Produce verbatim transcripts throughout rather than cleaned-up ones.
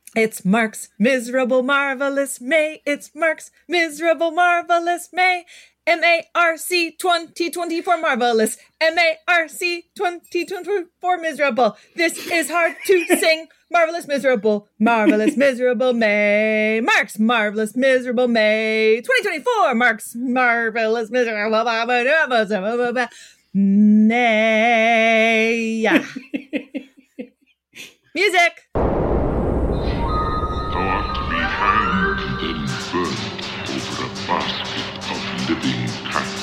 It's Mark's Miserable Marvelous May. It's Mark's Miserable Marvelous May. M A R C twenty twenty-four Marvelous. M A R C twenty twenty-four Miserable. This is hard to sing. Marvelous Miserable. Marvelous Miserable May. Mark's Marvelous Miserable May. twenty twenty-four. Mark's Marvelous Miserable May. Music. Thou art to be hanged and then burned over a basket of living cats.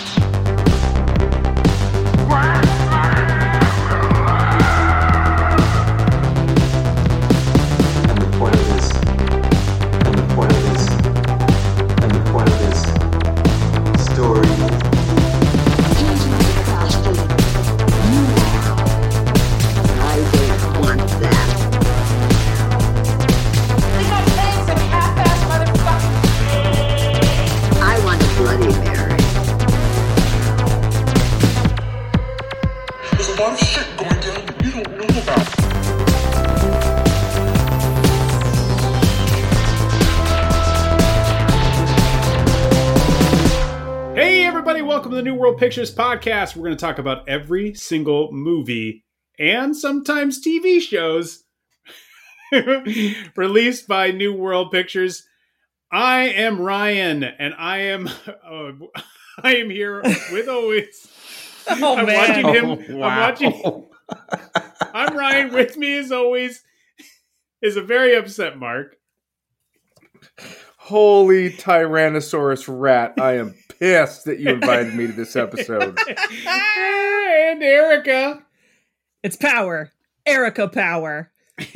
And the point of this, and the point of this, and the point of this story. I don't want that. I want a Bloody Mary. There's a lot of shit going down that you don't know about. Hey everybody, welcome to the New World Pictures Podcast. We're going to talk about every single movie and sometimes T V shows released by New World Pictures. I am Ryan, and I am uh, I am here with always. Oh, I'm man. watching him. Oh, I'm wow. watching. I'm Ryan. With me, as always, is a very upset Mark. Holy Tyrannosaurus rat. I am pissed that you invited me to this episode. And Erica. It's power. Erica power.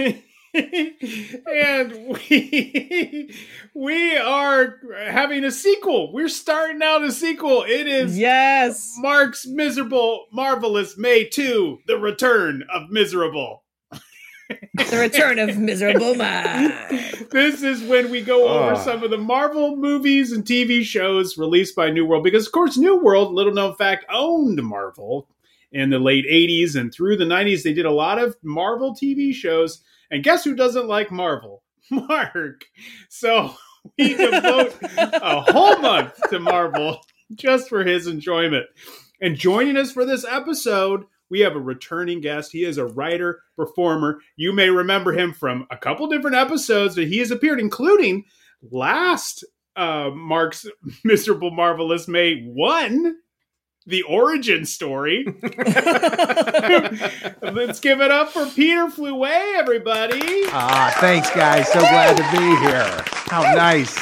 And we we are having a sequel. We're starting out a sequel. It is Yes. Mark's Miserable Marvelous May two, The Return of Miserable. The return of Miserable May. This is when we go over Oh. some of the Marvel movies and T V shows released by New World. Because, of course, New World, little known fact, owned Marvel in the late eighties. And through the nineties, they did a lot of Marvel T V shows. And guess who doesn't like Marvel? Mark. So we devote a whole month to Marvel just for his enjoyment. And joining us for this episode, we have a returning guest. He is a writer, performer. You may remember him from a couple different episodes that he has appeared, including last uh, Mark's Miserable Marvelous May one, the origin story. Let's give it up for Peter Fluet, everybody. Ah, thanks, guys. So glad to be here. How nice.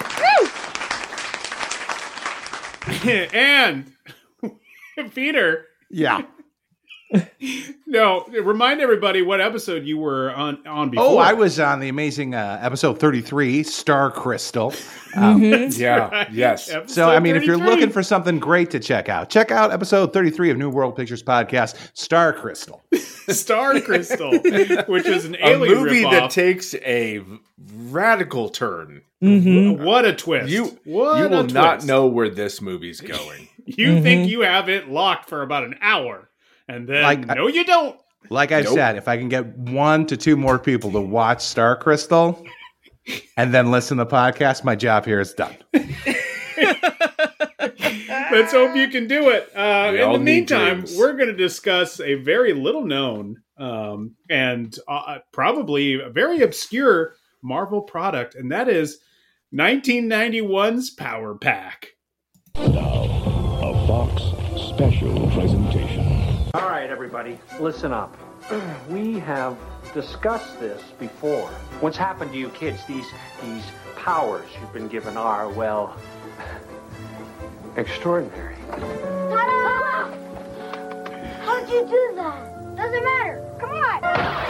And Peter, Yeah. no, remind everybody what episode you were on, on before. Oh, I was on the amazing uh, episode thirty-three, Star Crystal. Um, Yeah, Right. yes. Episode So, I mean, if you're thirty-three. looking for something great to check out, check out episode thirty-three of New World Pictures Podcast, Star Crystal. Star Crystal, which is an A alien movie ripoff. that takes a radical turn. Mm-hmm. What a twist. You what you a will not twist. know where this movie's going. You Mhm. think you have it locked for about an hour. And then, Like- no, you don't. Like I Nope. said, if I can get one to two more people to watch Star Crystal and then listen to the podcast, my job here is done. Let's hope you can do it. Uh, We in all the need meantime, dreams. we're going to discuss a very little known um, and uh, probably a very obscure Marvel product, and that is nineteen ninety-one's Power Pack. A Fox special presentation. All right, everybody, listen up. We have discussed this before. What's happened to you kids? These these powers you've been given are, well, extraordinary. Ta-da! How'd you do that? Doesn't matter. Come on.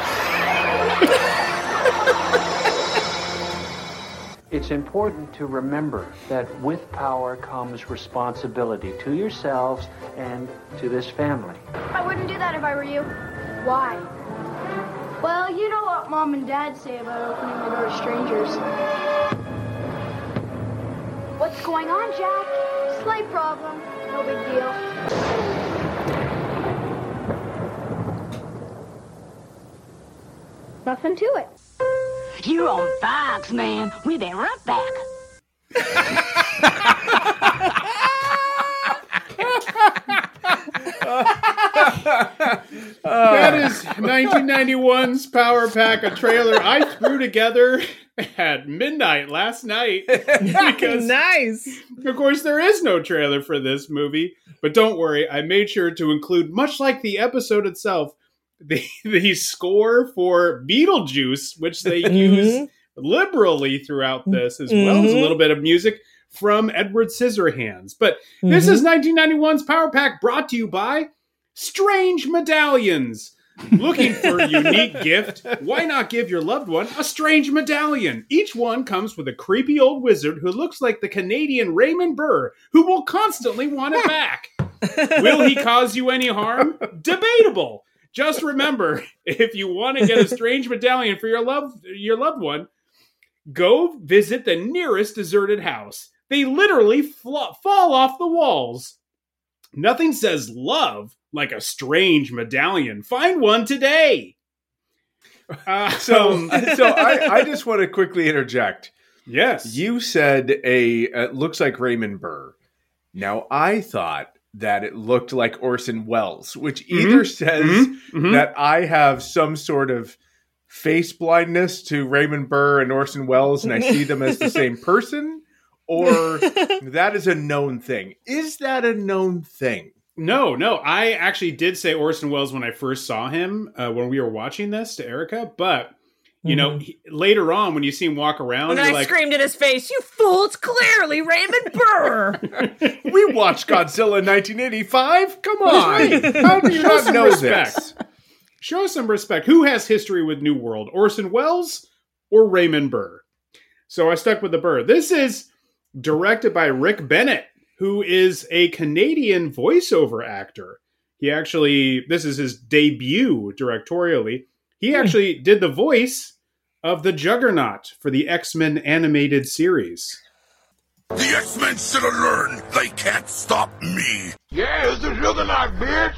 It's important to remember that with power comes responsibility to yourselves and to this family. I wouldn't do that if I were you. Why? Well, you know what Mom and Dad say about opening the door to strangers. What's going on, Jack? Slight problem. No big deal. Nothing to it. You're on Fox, man. We'll be right back. That is nineteen ninety-one's Power Pack, a trailer I threw together at midnight last night. Because, nice. Of course, there is no trailer for this movie, but don't worry, I made sure to include, much like the episode itself, the, the score for Beetlejuice, which they Mm-hmm. use liberally throughout this, as well as a little bit of music from Edward Scissorhands. But this Mm-hmm. is nineteen ninety-one's Power Pack, brought to you by Strange Medallions. Looking for a unique gift? Why not give your loved one a strange medallion? Each one comes with a creepy old wizard who looks like the Canadian Raymond Burr, who will constantly want it back. Will he cause you any harm? Debatable. Just remember, if you want to get a strange medallion for your loved your loved one, go visit the nearest deserted house. They literally fl- fall off the walls. Nothing says love like a strange medallion. Find one today. Uh, So, so I, I just want to quickly interject. Yes. You said a it looks like Raymond Burr. Now I thought that it looked like Orson Welles, which either says Mhm. that I have some sort of face blindness to Raymond Burr and Orson Welles, and I see them as the same person, or that is a known thing. Is that a known thing? No, no. I actually did say Orson Welles when I first saw him uh, when we were watching this to Erica, but you know, he, later on when you see him walk around, And then you're I like, screamed in his face, "You fool, it's clearly Raymond Burr." We watched Godzilla in nineteen eighty-five. Come on. How do you Show not some know respect. this? Show some respect. Who has history with New World? Orson Welles or Raymond Burr? So I stuck with the Burr. This is directed by Rick Bennett, who is a Canadian voiceover actor. He actually, this is his debut directorially. He actually did the voice of the Juggernaut for the X-Men animated series. The X-Men should have learned they can't stop me. Yeah, it's the Juggernaut, bitch.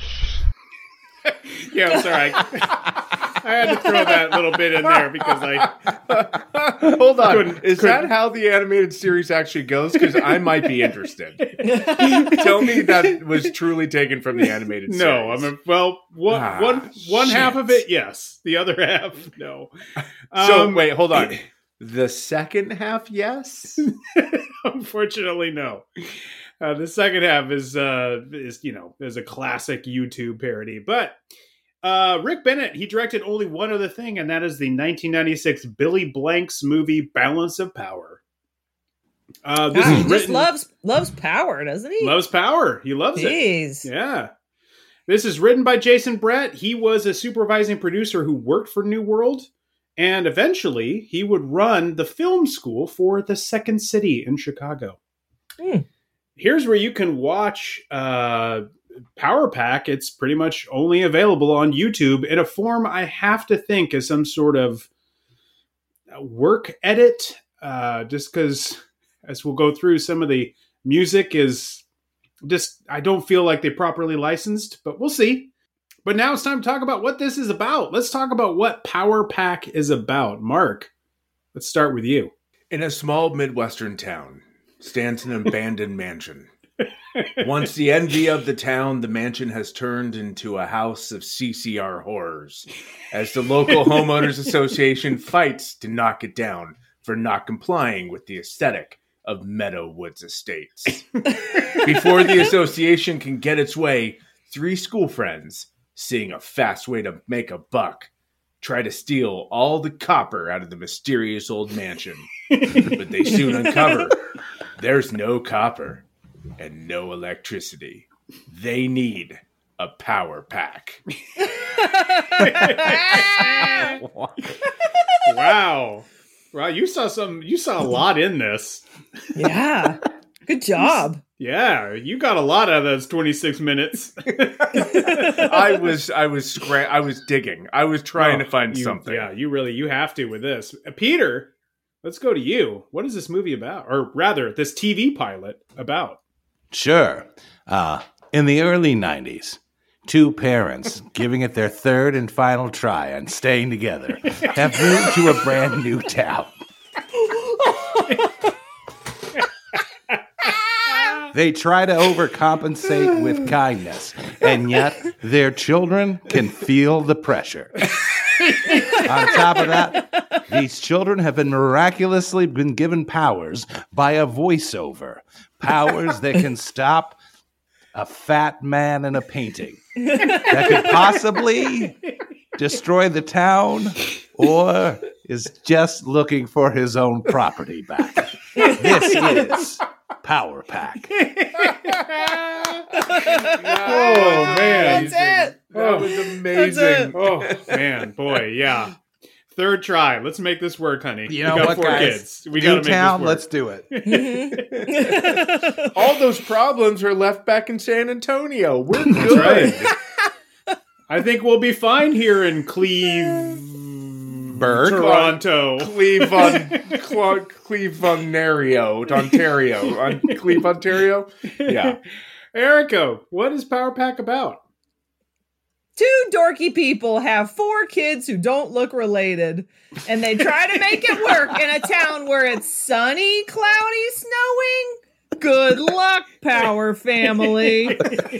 Yeah, I'm sorry. I, I had to throw that little bit in there because I... Hold on. Couldn't- Is couldn't- that how the animated series actually goes? Because I might be interested. Tell me that was truly taken from the animated series. No, I mean, well, one, Ah, one, one shit. half of it, yes. The other half, no. So, Um, wait, hold on. The second half, yes? Unfortunately, no. Uh, the second half is, uh, is, you know, is a classic YouTube parody. But uh, Rick Bennett, he directed only one other thing, and that is the nineteen ninety-six Billy Blanks movie Balance of Power. Uh, this God, is he just written, loves loves power, doesn't he? loves power. He loves Jeez. it. Yeah. This is written by Jason Brett. He was a supervising producer who worked for New World. And eventually, he would run the film school for the Second City in Chicago. Mm. Here's where you can watch uh, Power Pack. It's pretty much only available on YouTube in a form I have to think is some sort of work edit. Uh, just because, as we'll go through, some of the music is just, I don't feel like they properly licensed, but we'll see. But now it's time to talk about what this is about. Let's talk about what Power Pack is about. Mark, let's start with you. In a small Midwestern town stands an abandoned mansion. Once the envy of the town, the mansion has turned into a house of C C R horrors, as the local homeowners association fights to knock it down for not complying with the aesthetic of Meadow Woods Estates. Before the association can get its way, three school friends, seeing a fast way to make a buck, try to steal all the copper out of the mysterious old mansion. But they soon uncover there's no copper and no electricity. They need a power pack. Wow. Wow, you saw some you saw a lot in this. Yeah. Good job. Yeah, you got a lot out of those twenty-six minutes. I was I was scra- I was digging. I was trying Oh, to find you- something. Yeah, you really you have to with this. Uh, Peter, let's go to you. What is this movie about? Or rather, this T V pilot about? Sure. Uh, in the early nineties, two parents giving it their third and final try on staying together have moved to a brand new town. They try to overcompensate with kindness, and yet their children can feel the pressure. On top of that, these children have been miraculously been given powers by a voiceover. Powers that can stop a fat man in a painting. That could possibly destroy the town or is just looking for his own property back. This is Power Pack. Oh, man. That's it. That was amazing. Oh, man. Boy, yeah. Third try. Let's make this work, honey. You know we got what, four guys? kids. We got to New make town, this work. let's do it. All those problems are left back in San Antonio. We're That's good. right. I think we'll be fine here in Cleve... Toronto. Cleveland, Cl- Cleveland, Ontario, Ontario, on Cleve, Ontario. Yeah, Erica, what is Power Pack about? Two dorky people have four kids who don't look related, and they try to make it work in a town where it's sunny, cloudy, snowing. Good luck, Power Family.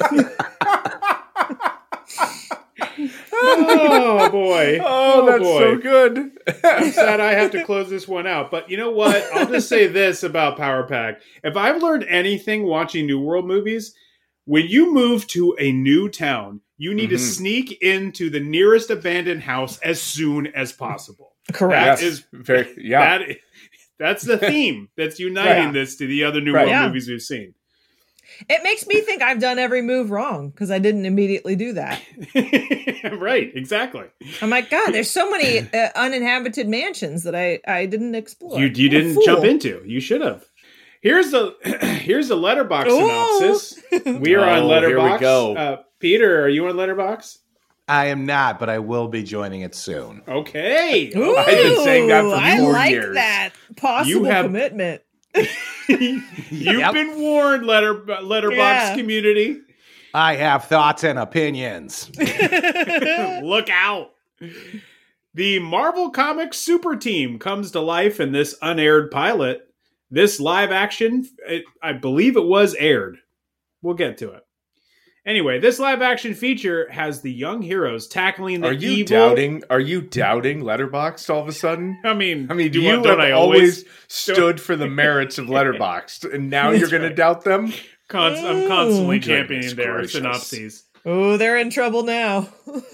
Oh boy! Oh, that's boy. so good. I'm sad I have to close this one out, but you know what? I'll just say this about Power Pack: if I've learned anything watching New World movies, when you move to a new town, you need Mm-hmm. to sneak into the nearest abandoned house as soon as possible. Correct. That is very yeah. That is, that's the theme that's uniting Right. this to the other New Right. World Yeah. movies we've seen. It makes me think I've done every move wrong because I didn't immediately do that. Right, exactly. I'm like, God, there's so many uh, uninhabited mansions that I, I didn't explore. You you What a didn't fool. jump into. You should have. Here's the here's the Letterbox Ooh. synopsis. We are on Oh, Letterbox. here we go. Uh, Peter, are you on Letterbox? I am not, but I will be joining it soon. Okay. Ooh, I've been saying that for I four like years. that possible You have- commitment. You've Yep. been warned, Letter Letterbox Yeah. community. I have thoughts and opinions. Look out. The Marvel Comics Super Team comes to life in this unaired pilot. This live action, it, I believe it was aired. We'll get to it. Anyway, this live action feature has the young heroes tackling the Are you evil. doubting? Are you doubting Letterboxd all of a sudden? I mean, I mean, do you I- don't have I always always stood for the merits of Letterboxd, and now you're going right. to doubt them? Const- I'm constantly Goodness championing their gracious. synopses. Oh, they're in trouble now.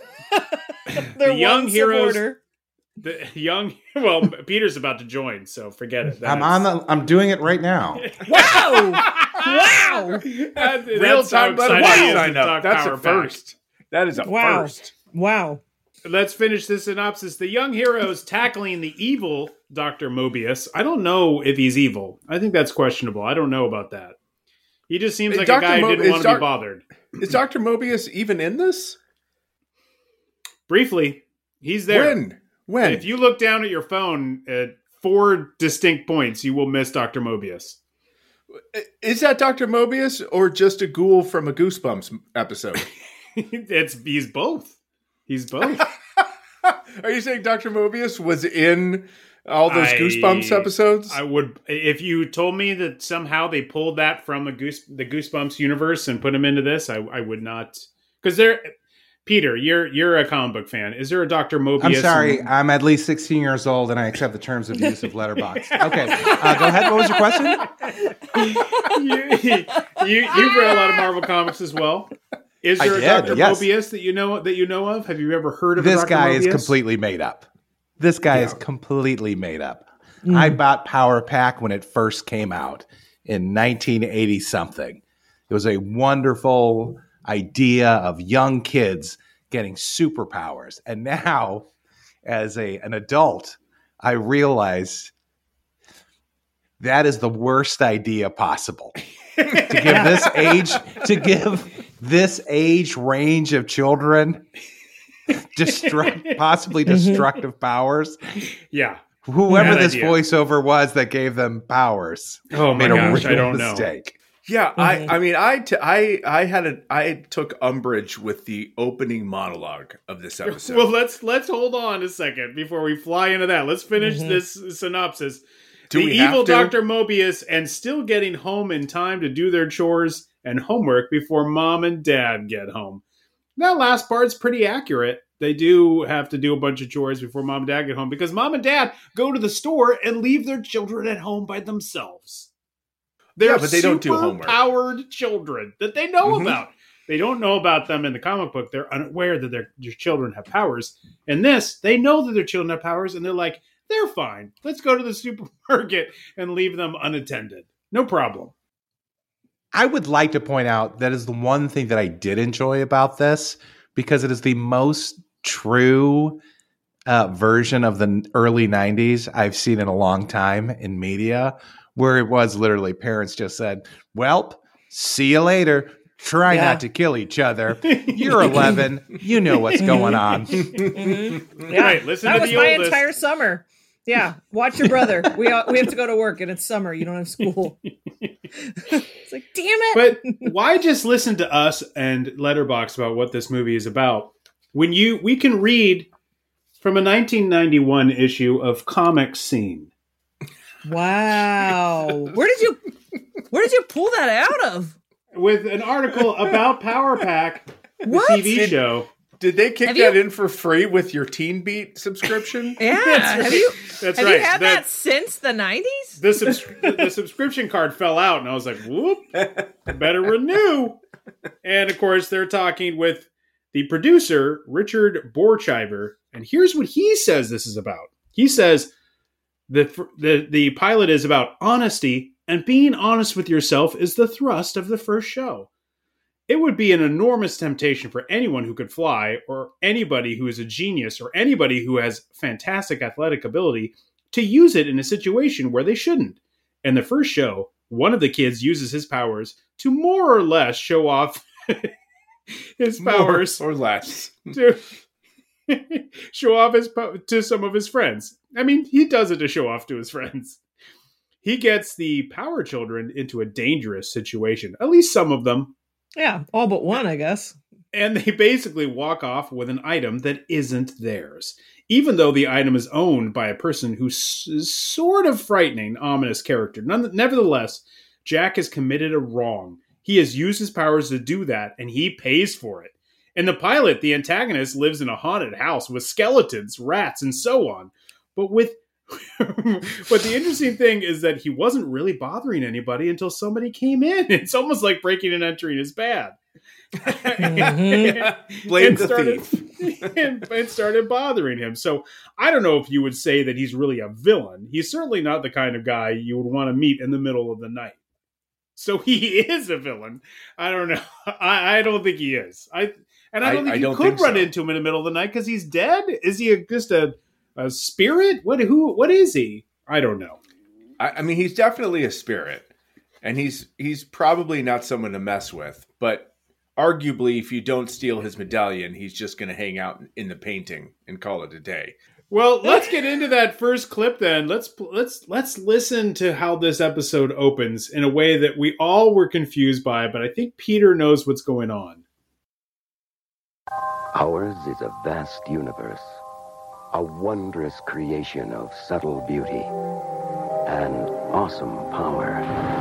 They're The young one heroes- supporter. The young, well, Peter's about to join, so forget it. I'm on the. I'm doing it right now. Wow! Wow! That- Real that's how time excited Letterboxd he is to sign up. talk That's Power a Pack. first. That is a Wow. first. Wow. Let's finish this synopsis. The young heroes tackling the evil Doctor Mobius. I don't know if he's evil. I think that's questionable. I don't know about that. He just seems Is like Doctor a guy who Mo- didn't is want to Doc- be bothered. Is Doctor Mobius even in this? Briefly, he's there. When? When? If you look down at your phone at four distinct points, you will miss Doctor Mobius. Is that Doctor Mobius or just a ghoul from a Goosebumps episode? it's he's both. He's both. Are you saying Doctor Mobius was in all those I- Goosebumps episodes? I would, if you told me that somehow they pulled that from the Goose, the Goosebumps universe and put him into this, I, I would not. Because there, Peter, you're you're a comic book fan. Is there a Doctor Mobius? I'm sorry. in- I'm at least sixteen years old, and I accept the terms of use of Letterboxd. Okay, uh, go ahead. What was your question? you, you you've read a lot of Marvel comics as well. Is I there a did, Doctor yes. Mobius that you know that you know of? Have you ever heard of a This Doctor guy Mobius? is completely made up. This guy is completely made up. I bought Power Pack when it first came out in nineteen eighty something. It was a wonderful idea of young kids getting superpowers. And now, as a an adult, I realize that is the worst idea possible. to give this age to give this age range of children destruct possibly destructive powers. Yeah. Whoever Bad this idea. voiceover was that gave them powers Oh my made a gosh, real I don't know. mistake. Yeah, Mm-hmm. I, I mean, I, t- I, I had a, I took umbrage with the opening monologue of this episode. Well, let's let's hold on a second before we fly into that. Let's finish Mm-hmm. this synopsis. Do the we have evil to? Doctor Mobius and still getting home in time to do their chores and homework before mom and dad get home. That last part's pretty accurate. They do have to do a bunch of chores before mom and dad get home because mom and dad go to the store and leave their children at home by themselves. They're Yeah, but they don't do homework. Powered children that they know Mhm. about. They don't know about them in the comic book. They're unaware that their, their children have powers. In this, they know that their children have powers, and they're like, they're fine. Let's go to the supermarket and leave them unattended. No problem. I would like to point out that is the one thing that I did enjoy about this because it is the most true uh, version of the early nineties I've seen in a long time in media, where it was literally parents just said, well, see you later. Try Yeah. not to kill each other. You're eleven. You know what's going on. Mm-hmm. Yeah, Right, listen that to was the my oldest. entire summer. Yeah, watch your brother. We all, we have to go to work, and it's summer. You don't have school. It's like, damn it! But why just listen to us and Letterboxd about what this movie is about when you we can read from a nineteen ninety-one issue of Comic Scene. Wow, where did you where did you pull that out of? With an article about Power Pack, the What? T V Did- show. Did they kick Have that you- in for free with your Teen Beat subscription? Yeah, That's have right. you That's have right. you had That- that since the nineties? The, subs- the subscription card fell out, and I was like, whoop, better renew. And of course, they're talking with the producer, Richard Borchheimer, and here's what he says this is about. He says the, the, the pilot is about honesty, and being honest with yourself is the thrust of the first show. It would be an enormous temptation for anyone who could fly, or anybody who is a genius, or anybody who has fantastic athletic ability to use it in a situation where they shouldn't. In the first show, one of the kids uses his powers to more or less show off his powers More or less. to show off his po- to some of his friends. I mean, he does it to show off to his friends. He gets the Power Children into a dangerous situation, at least some of them. Yeah, all but one, I guess. And they basically walk off with an item that isn't theirs, even though the item is owned by a person who's s- sort of frightening, ominous character. None- nevertheless, Jack has committed a wrong. He has used his powers to do that, and he pays for it. In the pilot, the antagonist lives in a haunted house with skeletons, rats, and so on. But with but the interesting thing is that he wasn't really bothering anybody until somebody came in. It's almost like breaking and entering is bad. Mm-hmm. Blame and the started, thief. and, and started bothering him. So I don't know if you would say that he's really a villain. He's certainly not the kind of guy you would want to meet in the middle of the night. So he is a villain. I don't know. I, I don't think he is. I and I don't I- think I you don't could think run so. into him in the middle of the night because he's dead. Is he a, just a a spirit? What who? What is he? I don't know. I, I mean, he's definitely a spirit, and he's he's probably not someone to mess with. But arguably, if you don't steal his medallion, he's just going to hang out in the painting and call it a day. Well, let's get into that first clip then. Let's let's let's listen to how this episode opens in a way that we all were confused by, but I think Peter knows what's going on. Ours is a vast universe, a wondrous creation of subtle beauty and awesome power.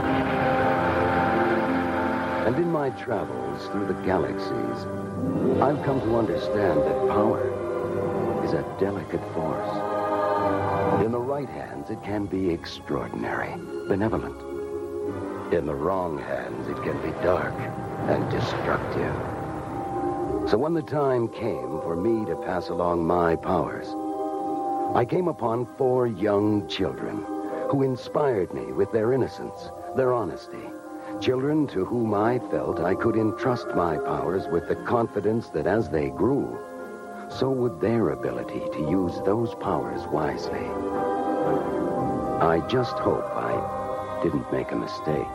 And in my travels through the galaxies, I've come to understand that power is a delicate force. In the right hands, it can be extraordinary, benevolent. In the wrong hands, it can be dark and destructive. So when the time came for me to pass along my powers, I came upon four young children who inspired me with their innocence, their honesty. Children to whom I felt I could entrust my powers with the confidence that as they grew, so would their ability to use those powers wisely. I just hope I didn't make a mistake.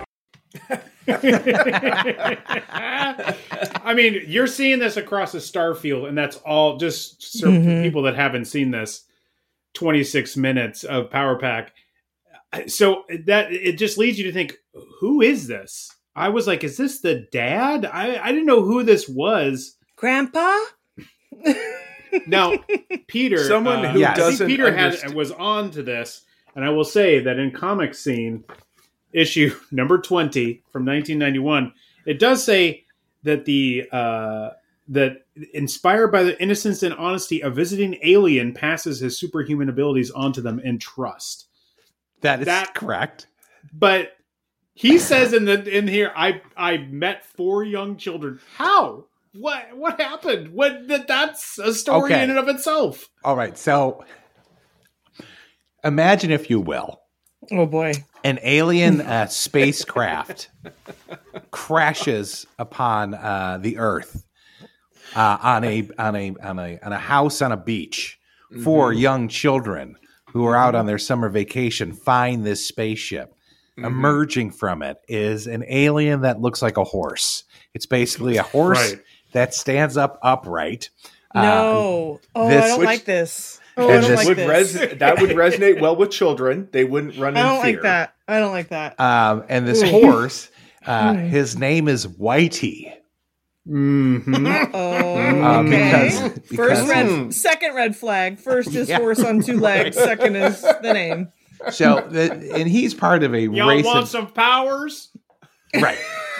I mean, you're seeing this across a star field, and that's all just for Mhm. people that haven't seen this twenty-six minutes of Power Pack. So that it just leads you to think, who is this? I was like, is this the dad? I, I didn't know who this was. Grandpa? Now, Peter, Someone uh, who yes. doesn't Peter had, understand. was on to this, and I will say that in Comic Scene issue number twenty from nineteen ninety-one, it does say that the uh, that inspired by the innocence and honesty, a visiting alien passes his superhuman abilities onto them in trust. That is That- correct. But he says in the in here, I I met four young children. How? What what happened? What that that's a story Okay. in and of itself. All right. So imagine, if you will, Oh boy. an alien uh, spacecraft crashes upon uh, the Earth uh, on a on a on a on a house on a beach. Four young children who are out on their summer vacation find this spaceship. Emerging from it is an alien that looks like a horse. It's basically a horse Right. that stands up upright. Uh, No. oh, this- I don't which- like this. Oh, and I don't this like would this. res- that would resonate well with children. They wouldn't run I in don't fear. like that. I don't like that. Um, and this Ooh. horse, uh, his name is Whitey. Mm-hmm. Oh, Um, okay. because- because- First red, second red flag. First is Yeah. horse on two legs. Second is the name. So, the, and he's part of a Y'all race want of, some powers? right.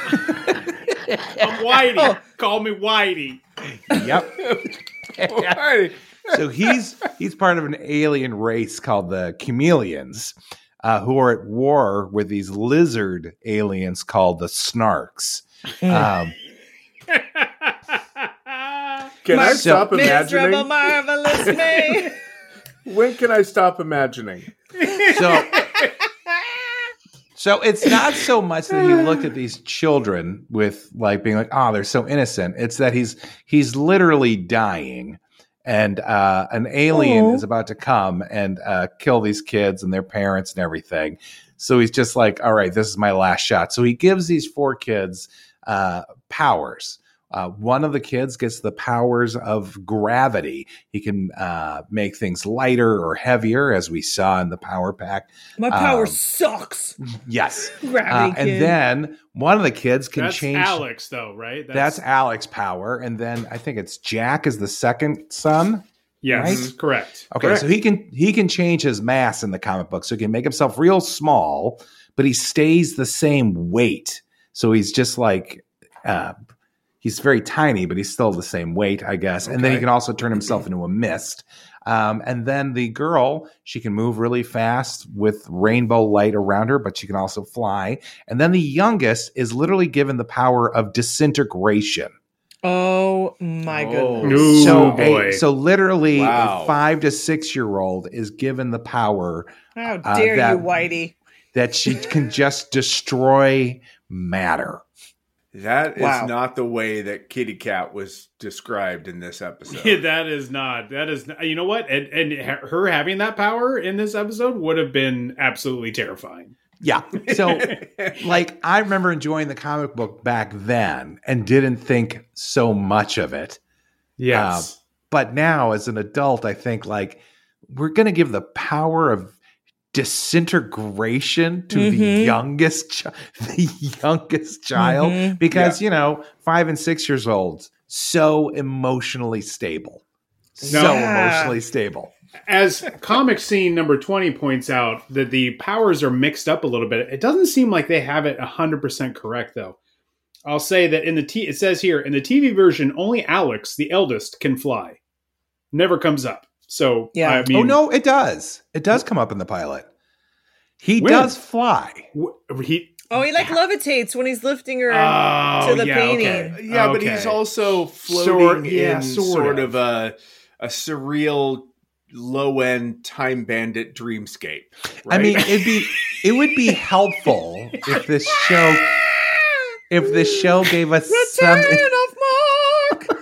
I'm Whitey. Oh. Call me Whitey. Yep. Right. So he's he's part of an alien race called the Chameleons, uh, who are at war with these lizard aliens called the Snarks. Um, Can I So- stop Miserable, imagining? marvelous me. When can I stop imagining? so, so it's not so much that he looked at these children with like being like, oh, they're so innocent. It's that he's he's literally dying, and uh, an alien Aw. is about to come and uh, kill these kids and their parents and everything. So he's just like, all right, this is my last shot. So he gives these four kids uh, powers. Uh, one of the kids gets the powers of gravity. He can uh, make things lighter or heavier, as we saw in the power pack. My power Um, sucks. Yes. Gravity Uh, and kid. then one of the kids can That's change. Alex, though, right? That's Alex's power. And then I think it's Jack is the second son. yes, right? correct. Okay, Correct. so he can he can change his mass in the comic book, so he can make himself real small, but he stays the same weight. So he's just like uh, he's very tiny, but he's still the same weight, I guess. And then he Okay. can also turn himself into a mist. Um, and then the girl, she can move really fast with rainbow light around her, but she can also fly. And then the youngest is literally given the power of disintegration. Oh my Oh. goodness. Ooh, so, boy. a, so literally, Wow. a five to six year old is given the power How uh, dare that- you, Whitey? that she can just destroy matter. That is Wow. not the way that Kitty Cat was described in this episode. Yeah, that is not. That is. Not, you know what? And, and her having that power in this episode would have been absolutely terrifying. Yeah. So, like, I remember enjoying the comic book back then and didn't think so much of it. Yes. Uh, but now, as an adult, I think, like, we're going to give the power of disintegration to the Mhm. youngest chi- the youngest child Mhm. because you know five and six years old, so emotionally stable, so Yeah. emotionally stable. As comic scene number twenty points out, that the powers are mixed up a little bit. It doesn't seem like they have it one hundred percent correct, though. I'll say that in the T, it says here in the T V version, only Alex, the eldest, can fly. Never comes up. So Yeah. I mean, Oh no, it does. It does come up in the pilot. He When? does fly. w- he. Oh, he like levitates when he's lifting her Oh, to the yeah, painting. okay. Yeah, but Okay. he's also floating Sort- yeah, in sort sort, of. of, a a surreal low end time bandit dreamscape. I mean, right? it'd be it would be helpful if this show if this show gave us some. Return of Mark.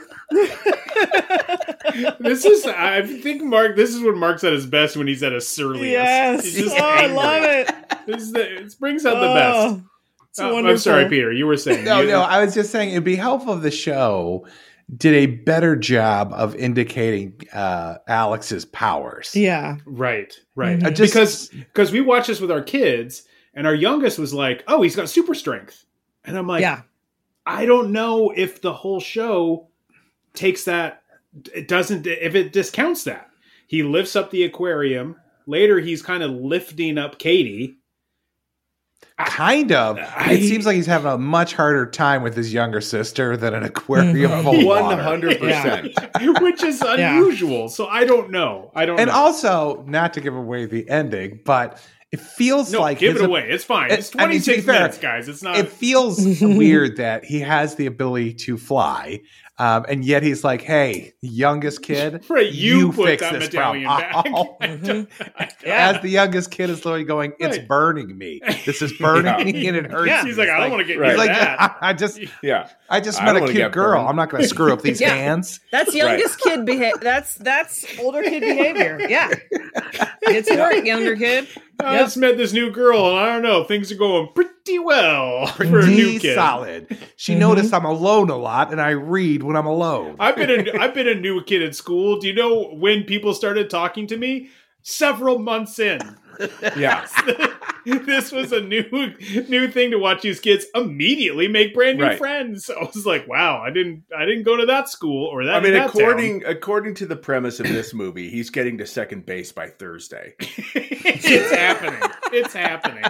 This is. I think Mark. This is when Mark's at his best when he's at his surliest. Yes. He's just Oh, I angry. love it. This is the, it brings out the best. Oh, it's Oh, I'm wonderful. sorry, Peter. You were saying. No, you, no, I was just saying it'd be helpful if the show did a better job of indicating uh, Alex's powers. Yeah. Right, right. Mhm. I just- because because we watched this with our kids, and our youngest was like, "Oh, he's got super strength," And I'm like, Yeah. I don't know if the whole show takes that. It doesn't, if it discounts that. He lifts up the aquarium. Later, he's kind of lifting up Katie. Kind of. I- it seems like he's having a much harder time with his younger sister than an aquarium full of One water. hundred percent. Which is unusual. So I don't know. I don't And know. also, not to give away the ending, but it feels no, like give his it ab- away. It's fine. It- It's I mean, to be twenty-six fair, minutes, guys. It's not. It feels weird that he has the ability to fly, um, and yet he's like, "Hey, youngest kid, Right, you put fix that this medallion problem." back. As the youngest kid is literally going, "It's Right. burning me. This is burning Yeah. me, and it hurts." Yeah. me." He's like, It's I don't want to get Right. near He's like, that. I just, Yeah. I just I met don't a wanna cute get girl. burned. I'm not going to screw up these Yeah. hands. That's youngest kid behavior. That's that's older kid behavior. Yeah. Get to work, younger kid. I Yep. just met this new girl, and I don't know. Things are going pretty well for a new Pretty kid. solid. She Mm-hmm. noticed I'm alone a lot, and I read when I'm alone. I've been a, I've been a new kid at school. Do you know when people started talking to me? Several months in. Yeah. This was a new new thing to watch these kids immediately make brand new Right. friends. I was like, wow, I didn't I didn't go to that school or that. I mean, that according according to the premise of this movie, he's getting to second base by Thursday. town. It's happening. It's happening.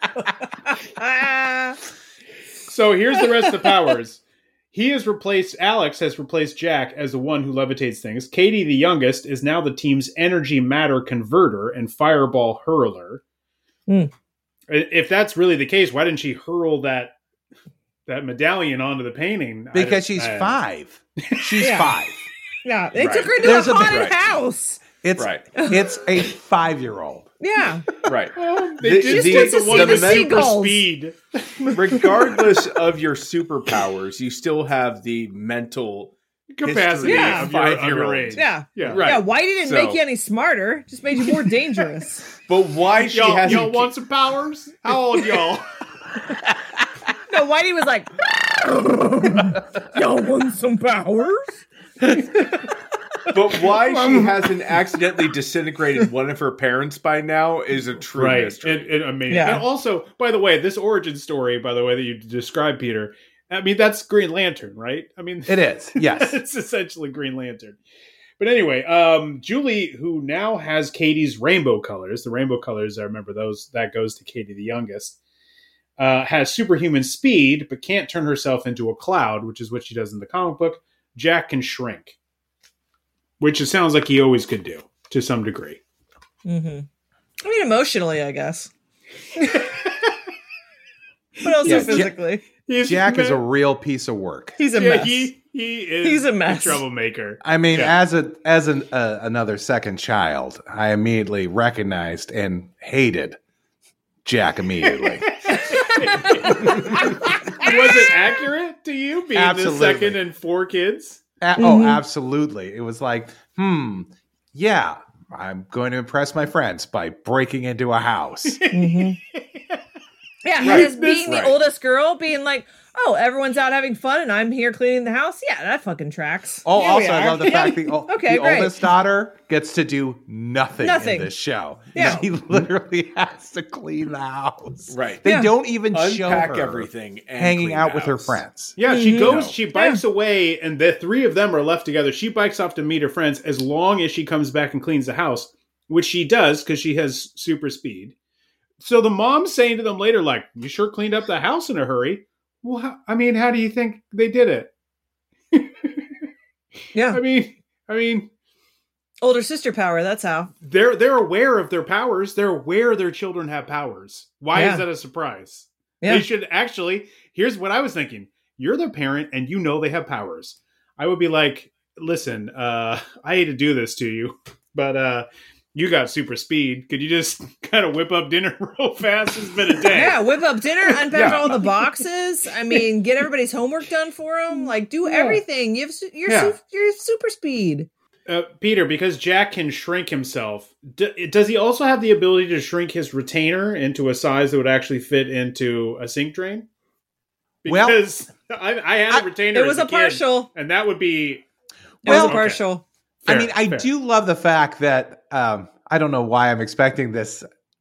Ah. So here's the rest of the powers. He has replaced, Alex has replaced Jack as the one who levitates things. Katie, the youngest, is now the team's energy matter converter and fireball hurler. Hmm. If that's really the case, why didn't she hurl that that medallion onto the painting? I Because don't- she's I- five. She's Yeah. five. Yeah. They Right. took her to There's a a- haunted right. house. It's Right. it's a five year old. Yeah. Right. Well, they The- just the- take the the one with super seagulls. speed. Regardless of your superpowers, you still have the mental Capacity history Yeah. of of your, of your five-year-old. age. Yeah. Yeah. Right. Yeah. Whitey didn't So- make you any smarter. Just made you more dangerous. But why she Y'all, hasn't y'all want some powers? How old y'all? No, Whitey was like, y'all want some powers? But why she hasn't accidentally disintegrated one of her parents by now is a true Right. mystery. And, and amazing. Yeah. And also, by the way, this origin story, by the way, that you described, Peter, I mean, that's Green Lantern, right? I mean, It is, yes. it's essentially Green Lantern. But anyway, um, Julie, who now has Katie's rainbow colors, the rainbow colors, I remember those, that goes to Katie, the youngest, uh, has superhuman speed, but can't turn herself into a cloud, which is what she does in the comic book. Jack can shrink, which it sounds like he always could do to some degree. Mm-hmm. I mean, emotionally, I guess. But also Yeah, physically. He's Jack is a ma- real piece of work. He's a yeah, mess. he he is He's a mess. troublemaker. I mean, Yeah. as a as an uh, another second child, I immediately recognized and hated Jack immediately. Was it accurate to you being Absolutely. the second and four kids? A- Oh, absolutely. It was like, hmm, yeah, I'm going to impress my friends by breaking into a house. Mm-hmm. Yeah, and Right. as being Right. the oldest girl, being like, oh, everyone's out having fun and I'm here cleaning the house. Yeah, that fucking tracks. Oh, Here we also, I are. love the fact the, o- Okay, the great. oldest daughter gets to do nothing, Nothing. in this show. Yeah. She literally has to clean the house. Right. They Yeah. don't even show Unpack her everything and hanging clean out the with her house. friends. Yeah, she Mhm. goes, No. she bikes away, and the three of them are left together. She bikes off to meet her friends as long as she comes back and cleans the house, which she does because she has super speed. So the mom's saying to them later, like, you sure cleaned up the house in a hurry. Well, how, I mean, how do you think they did it? Yeah. I mean, I mean, Older sister power, that's how. they're they're aware of their powers. They're aware their children have powers. Why Yeah. is that a surprise? Yeah. They should actually. Here's what I was thinking: you're their parent, and you know they have powers. I would be like, listen, uh, I hate to do this to you, but uh, you got super speed. Could you just kind of whip up dinner real fast? It's been a day. Yeah, whip up dinner, unpack Yeah. all the boxes. I mean, get everybody's homework done for them. Like, do everything. You have su- your Yeah. su- your super speed. Uh, Peter, because Jack can shrink himself, d- does he also have the ability to shrink his retainer into a size that would actually fit into a sink drain? Well, Because I, I had a retainer. It was as a kid, partial. and that would be. It Well, was a okay. partial. I Fair, mean, I fair. do love the fact that um, I don't know why I'm expecting this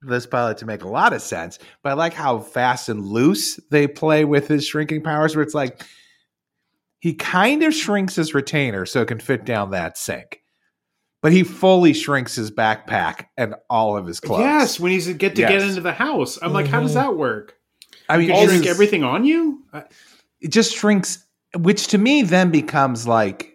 this pilot to make a lot of sense, but I like how fast and loose they play with his shrinking powers, where it's like he kind of shrinks his retainer so it can fit down that sink. But he fully shrinks his backpack and all of his clothes. Yes, when he's get to Yes. get into the house. I'm like, how does that work? I mean, you can it shrink is- everything on you? I- It just shrinks, which to me then becomes like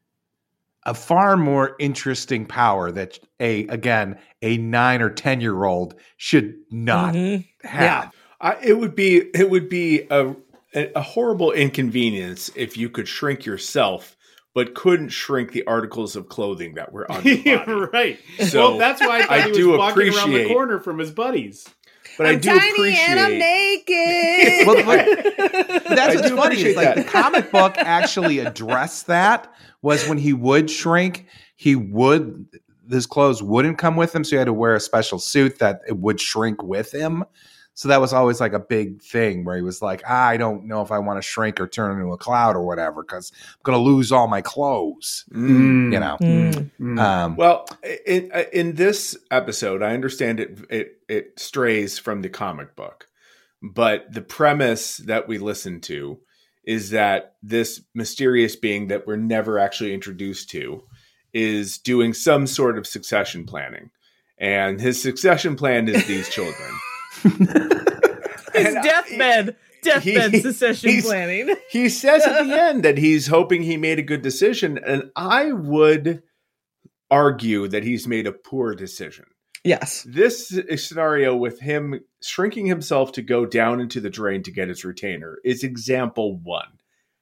a far more interesting power that a again a nine or ten year old should not have. I, it would be it would be a a horrible inconvenience if you could shrink yourself, but couldn't shrink the articles of clothing that were on your body. right. So well, that's why I thought I he was do walking around the appreciate- corner from his buddies. But I do appreciate. naked. Well, but that's I what's do funny is appreciate like that. the comic book actually addressed that. Was when he would shrink, he would his clothes wouldn't come with him, so he had to wear a special suit that it would shrink with him. So that was always like a big thing where he was like, ah, I don't know if I want to shrink or turn into a cloud or whatever because I'm going to lose all my clothes. Mm. You know. Mm. Um, Well, in in this episode, I understand it it it strays from the comic book, but the premise that we listen to is that this mysterious being that we're never actually introduced to is doing some sort of succession planning, and his succession plan is these children. His deathbed, deathbed he- secession he's- planning. He says at the end that he's hoping he made a good decision, and I would argue that he's made a poor decision. Yes. This scenario with him shrinking himself to go down into the drain to get his retainer is example one.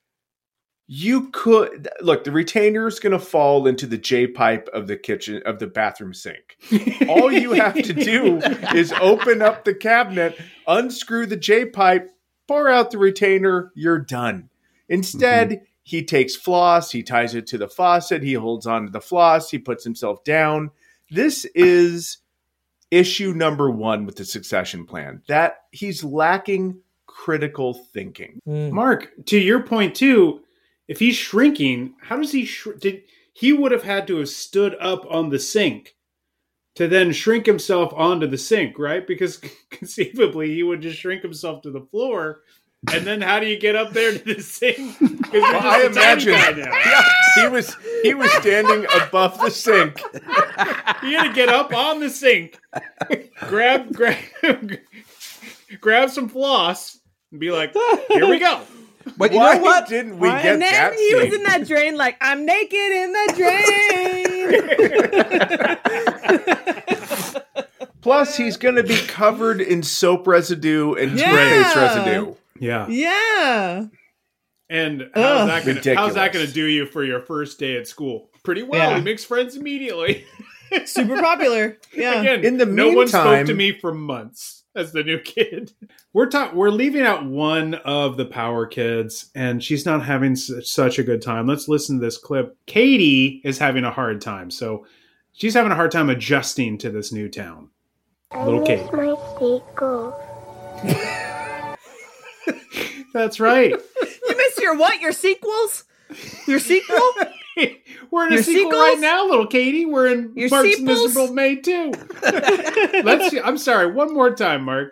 You could look, the retainer is going to fall into the J pipe of the kitchen of the bathroom sink. All you have to do is open up the cabinet, unscrew the J pipe, pour out the retainer, you're done. Instead, mm-hmm. he takes floss, he ties it to the faucet, he holds on to the floss, he puts himself down. This is issue number one with the succession plan, that he's lacking critical thinking. Mm. Mark, to your point too, if he's shrinking, how does he shr- did he would have had to have stood up on the sink to then shrink himself onto the sink, right? Because conceivably he would just shrink himself to the floor. And then how do you get up there to the sink? Well, I imagine yeah, he was he was standing above the sink. You had to get up on the sink, grab grab grab some floss, and be like, "Here we go." But you Why know what? Didn't we Right? get And then that he scene? was in that drain, like I'm naked in the drain. Plus, he's going to be covered in soap residue and Yeah. toothpaste residue. Yeah. Yeah. And Ugh. how's that, gonna, Ridiculous. how's that gonna do you for your first day at school? Pretty well. Yeah. He makes friends immediately. Super popular. Yeah. Again, In the no one spoke meantime- to me for months as the new kid. We're ta- we're leaving out one of the Power Kids, and she's not having such, such a good time. Let's listen to this clip. Katie is having a hard time, so she's having a hard time adjusting to this new town. Little Kate. my sequels. That's right. You missed your what? Your sequels? Your sequel? We're in a Your sequel sequels? right now, little Katie. We're in Your Mark's sequels? Miserable May too. Let's see. I'm sorry. One more time, Mark.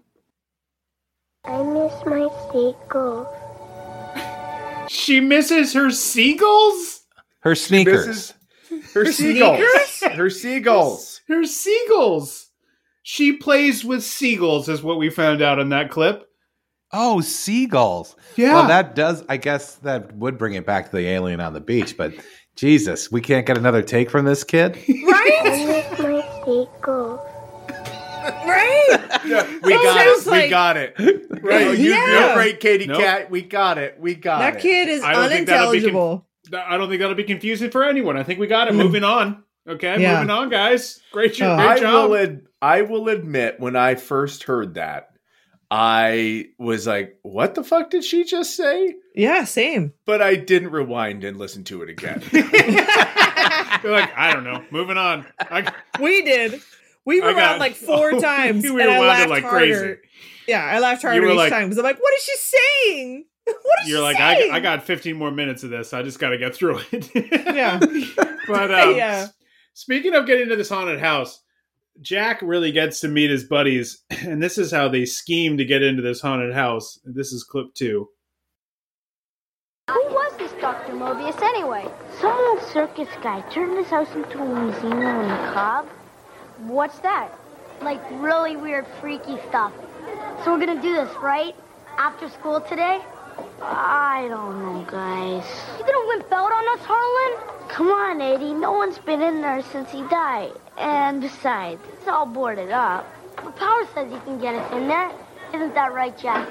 I miss my sequels. She misses her seagulls? Her sneakers. This is her seagulls. Her seagulls. Her seagulls. She plays with seagulls, is what we found out in that clip. Oh, seagulls. Yeah. Well, that does, I guess that would bring it back to the alien on the beach, but Jesus, we can't get another take from this kid? Right? I miss my sequels. Right? We got sounds it. We like- got it. Right. You, Yeah. You're right, Katie Nope. Cat. We got it. We got That it. kid is I don't think that'll be con- unintelligible. I don't think that'll be confusing for anyone. I think we got it. Moving on. Okay, Yeah. moving on, guys. Great, jo- Oh. great I job. will, ad- I will admit, when I first heard that, I was like, what the fuck did she just say? Yeah, same. But I didn't rewind and listen to it again. You're like, I don't know. Moving on. I, We did. We I rewound got- like four Oh, times. we and I rewinded laughed like harder. crazy. Yeah, I laughed harder were each like- time because I'm like, what is she saying? What is you're she like, saying? I, I got fifteen more minutes of this. I just got to get through it. Yeah. But um, Yeah. speaking of getting to this haunted house, Jack really gets to meet his buddies, and this is how they scheme to get into this haunted house. This is clip two. Who was this Doctor Mobius anyway? Some old circus guy turned his house into a museum in the Cobb. What's that? Like really weird, freaky stuff. So we're gonna do this, right? After school today? I don't know, guys. You gonna wimp out on us, Harlan? Come on, Eddie. No one's been in there since he died. And besides, it's all boarded up. But Power says you can get us in there. Isn't that right, Jack?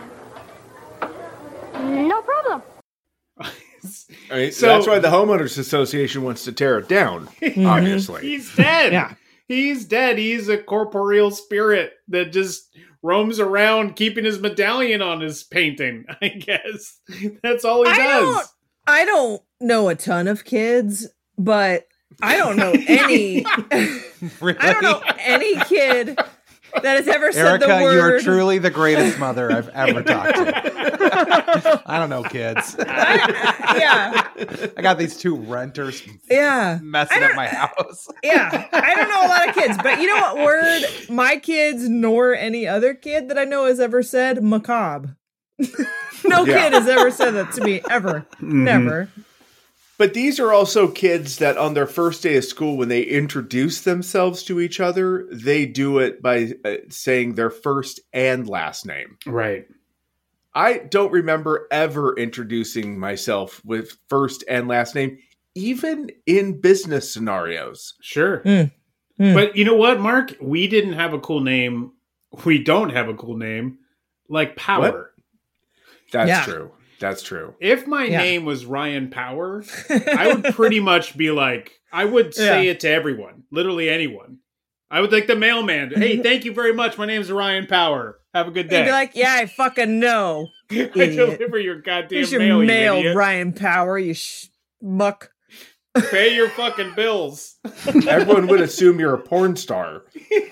No problem. I mean, So- that's why the homeowners association wants to tear it down. Obviously, He's dead. Yeah. He's dead. He's a corporeal spirit that just roams around keeping his medallion on his painting, I guess. That's all he I does. don't, I don't know a ton of kids, but I don't know any. Really? I don't know any kid that has ever said Erica, the word. you are truly the greatest mother I've ever talked to. I don't know, kids. Yeah, I got these two renters yeah, messing I up don't- my house. yeah. I don't know a lot of kids, but you know what word my kids nor any other kid that I know has ever said? Macabre. No Yeah. kid has ever said that to me ever. Never. but these are also kids that on their first day of school, when they introduce themselves to each other, they do it by uh, saying their first and last name. Right. I don't remember ever introducing myself with first and last name, even in business scenarios. Sure. Mm. Mm. But you know what, Mark? We didn't have a cool name. We don't have a cool name like Power. What? That's Yeah. true. That's true. If my Yeah. name was Ryan Power, I would pretty much be like, I would say Yeah. it to everyone, literally anyone. I would like the mailman. Hey, thank you very much. My name's Ryan Power. Have a good day. You'd be like, yeah, I fucking know. I idiot. deliver your goddamn Here's your mail, you mail, idiot. Ryan Power, you schmuck. Pay your fucking bills. Everyone would assume you're a porn star.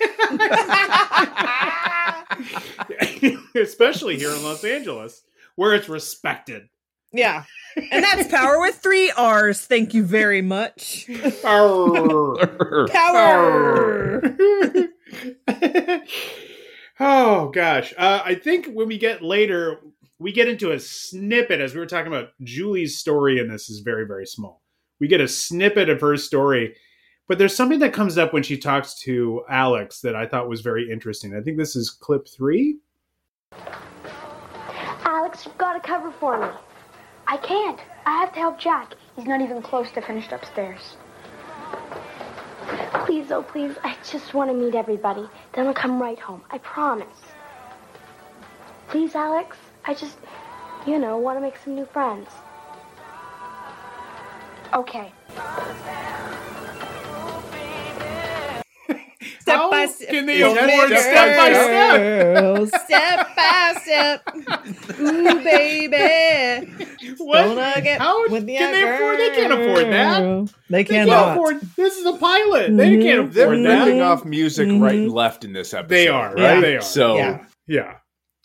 Especially here in Los Angeles, where it's respected. Yeah. And that's Power with three R's. Thank you very much. Arr. Power. Oh gosh, uh, I think when we get later, we get into a snippet. As we were talking about, Julie's story in this is very, very small. We get a snippet of her story, but there's something that comes up when she talks to Alex that I thought was very interesting. I think this is clip three. Alex, you've got to cover for me. I can't. I have to help Jack. He's not even close to finished upstairs. Please, oh please, I just want to meet everybody. Then I'll come right home. I promise. Please, Alex, I just, you know, want to make some new friends. Okay. Step How by step. can they Ooh, afford baby step by step? girl, step by step. Ooh, baby. What? Gonna get How with the can they afford? They can't afford that. girl. They They can't cannot. afford. This is a pilot. They Mhm. can't They're afford that. ripping off music right and left in this episode. They are. right? They are. So Yeah. Yeah.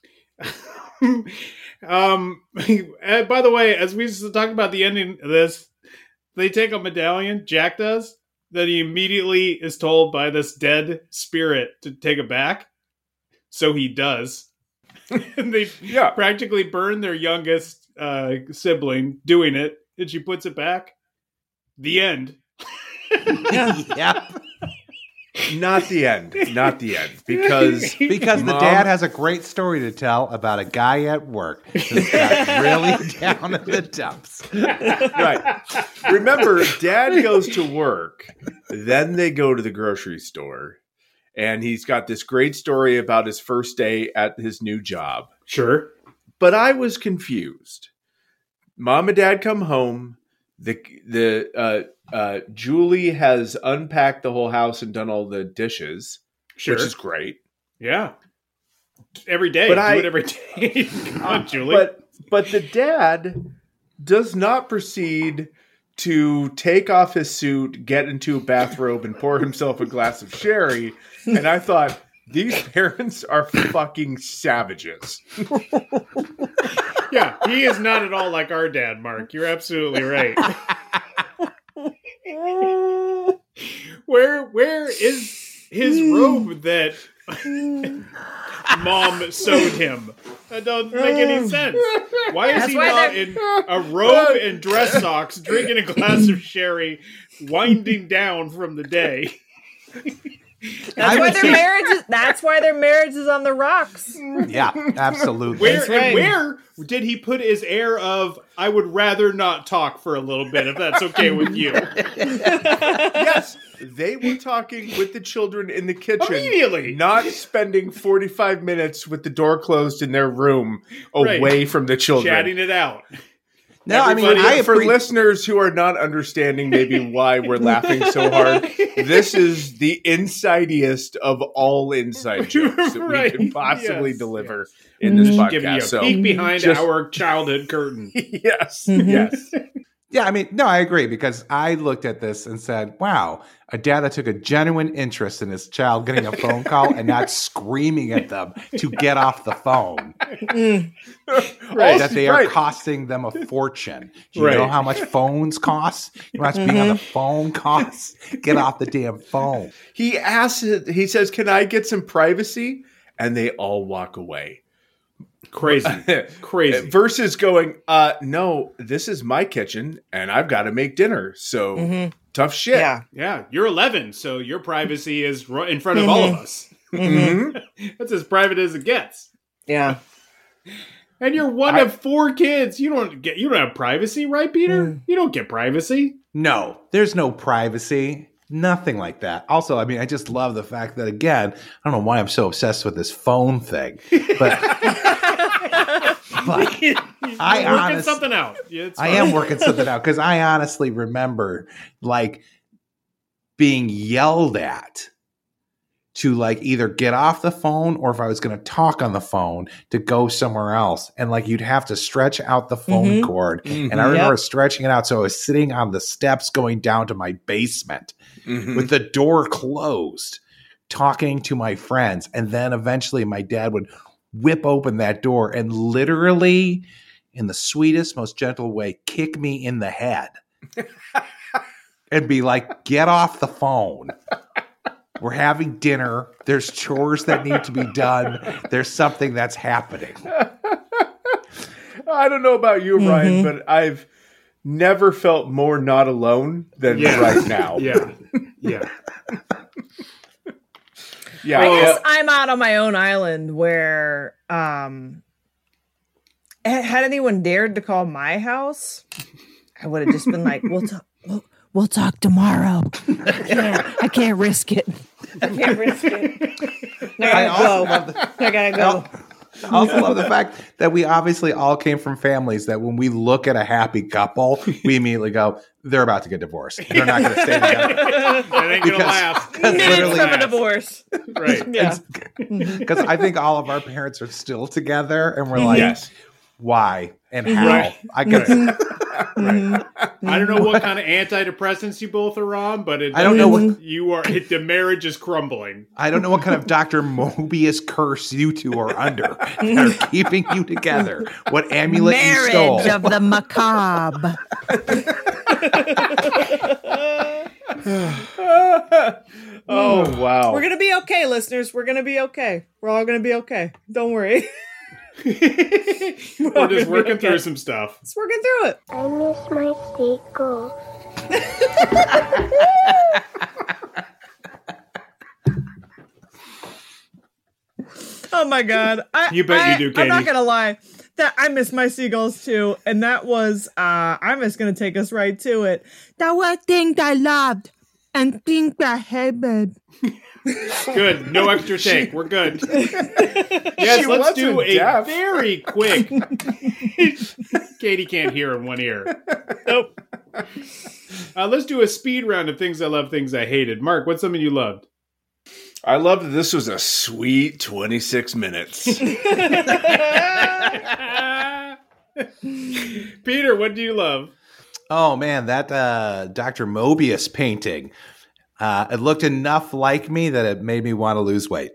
um. And by the way, as we talked about the ending of this, they take a medallion. Jack does. That he immediately is told by this dead spirit to take it back. So he does. And they yeah. practically burn their youngest uh, sibling doing it, and she puts it back. The end. Yeah. Not the end. Not the end. Because Because the Mom- dad has a great story to tell about a guy at work who's got really down in the dumps. right. Remember, Dad goes to work, then they go to the grocery store, and he's got this great story about his first day at his new job. Sure. But I was confused. Mom and Dad come home. The the uh, uh, Julie has unpacked the whole house and done all the dishes, Sure. which is great. Yeah. Every day. But Do I- it every day. Come on, Julie. But but the dad does not proceed to take off his suit, get into a bathrobe, and pour himself a glass of sherry. And I thought, these parents are fucking savages. Yeah, he is not at all like our dad, Mark. You're absolutely right. where where is his robe that mom sewed him. That doesn't make any sense. Why is That's he why not they're- in a robe and dress socks, drinking a glass of sherry, winding down from the day? That's I why would their say- marriage is that's why their marriage is on the rocks. Yeah, absolutely. Where That's right. and where did he put his air of I would rather not talk for a little bit if that's okay with you? Yes, they were talking with the children in the kitchen. Immediately. Not spending forty-five minutes with the door closed in their room away Right. from the children. Chatting it out. No, I mean, Everybody- I For appre- listeners who are not understanding maybe why we're laughing so hard, this is the insidiest of all inside jokes that Right. we can possibly Yes, deliver in this Just podcast. giving you a So, peek behind just- our childhood curtain. yes, Mhm. yes. Yeah, I mean, no, I agree because I looked at this and said, wow, a dad that took a genuine interest in his child getting a phone call and not screaming at them to get off the phone. Right. That they are Right. costing them a fortune. Do you Right. know how much phones cost? You know how much being on the phone costs? Get off the damn phone. He asks, he says, "Can I get some privacy?" And they all walk away. Crazy. Crazy. Versus going, uh, no, this is my kitchen and I've got to make dinner. So Mhm. tough shit. Yeah. Yeah, you're eleven, so your privacy is ri- in front of all of us. Mhm. That's as private as it gets. Yeah. And you're one I- of four kids. You don't get. You don't have privacy, right, Peter? Mm. You don't get privacy. No, there's no privacy. Nothing like that. Also, I mean, I just love the fact that, again, I don't know why I'm so obsessed with this phone thing, but, but You're I working honest- something out. Yeah, it's I fine. am working something out because I honestly remember like being yelled at to like either get off the phone or if I was going to talk on the phone to go somewhere else. And like you'd have to stretch out the phone Mhm. cord. Mhm. And I remember Yep. stretching it out. So I was sitting on the steps going down to my basement Mhm. with the door closed, talking to my friends. And then eventually my dad would whip open that door and literally, in the sweetest, most gentle way, kick me in the head and be like, get off the phone. We're having dinner. There's chores that need to be done. There's something that's happening. I don't know about you, Mhm. Ryan, but I've never felt more not alone than Yeah. right now. Yeah, yeah. Yeah. I uh, guess I'm out on my own island where um ha- had anyone dared to call my house, I would have just been like, we'll talk we'll, we'll talk tomorrow. I can't, I can't risk it. I can't risk it. I I gotta also go. love the, I gotta go. I also love the fact that we obviously all came from families that when we look at a happy couple, we immediately go, they're about to get divorced. They're not going to stay together. That ain't gonna Because- last. because Minutes literally- from a divorce. Right. Yeah. Because I think all of our parents are still together and we're like, yes. why and how? Right. I could. Right. I don't know what kind of antidepressants you both are on, but it, I don't know what- you are. It, the marriage is crumbling. I don't know what kind of Doctor Mobius curse you two are under that are keeping you together. What amulet you stole? Marriage of the macabre. Oh, wow. We're gonna be okay, listeners. We're gonna be okay. We're all gonna be okay. Don't worry. We're just working through some stuff. Just working through it. I miss my steakles. Oh my god! I, You bet you I- do, I'm not Katie. gonna lie. That I miss my seagulls too, and that was. uh I'm just gonna take us right to it. That was things I loved and things I hated. Good. No extra take. We're good. Yes, She let's do wasn't a deaf. very quick. Katie can't hear in one ear. Nope. Uh, let's do a speed round of things I love, things I hated. Mark, what's something you loved? I love that this was a sweet twenty-six minutes. Peter, what do you love? Oh man, that uh, Doctor Mobius painting. Uh, it looked enough like me that it made me want to lose weight.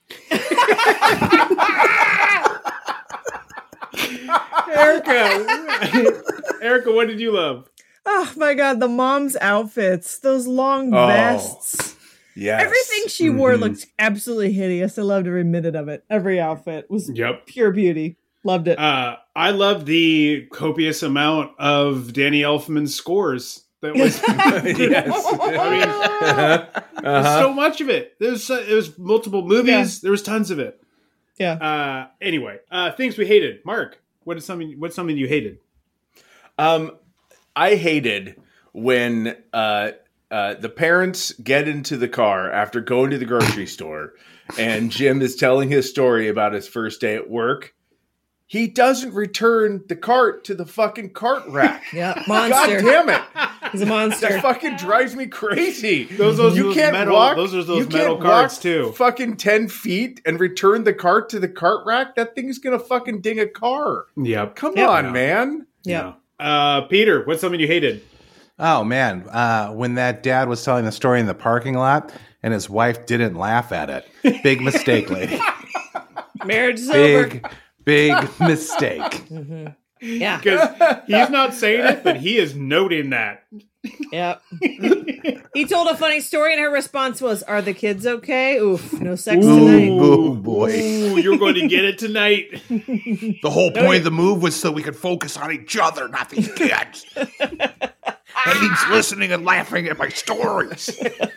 Erica, Erica, what did you love? Oh my god, the mom's outfits, those long Oh. vests. Yes. Everything she wore looked absolutely hideous. I loved every minute of it. Every outfit was Yep. pure beauty. Loved it. Uh, I love the copious amount of Danny Elfman's scores. That was, Yes. I mean, Uh-huh. there's so much of it. There's uh, there was multiple movies. Yeah. There was tons of it. Yeah. Uh, anyway, uh, things we hated. Mark, what is something? What's something you hated? Um, I hated when uh, uh, the parents get into the car after going to the grocery store, and Jim is telling his story about his first day at work. He doesn't return the cart to the fucking cart rack. Yeah, monster. God damn it! He's a monster. That fucking drives me crazy. Those, those, you those can't metal, walk. Those are those you metal can't carts walk too. Fucking ten feet and return the cart to the cart rack. That thing's gonna fucking ding a car. Yep. Come Yep. on, man. Yeah. Uh, Peter, what's something you hated? Oh man, uh, when that dad was telling the story in the parking lot and his wife didn't laugh at it. Big mistake, lady. Marriage is over. Big, big mistake. Mm-hmm. Yeah. Because he's not saying it, but he is noting that. Yep. He told a funny story, and her response was, "Are the kids okay? Oof, no sex tonight." Oh boy. Ooh, you're going to get it tonight. The whole point of the move was so we could focus on each other, not these kids. Eddie's listening and laughing at my stories.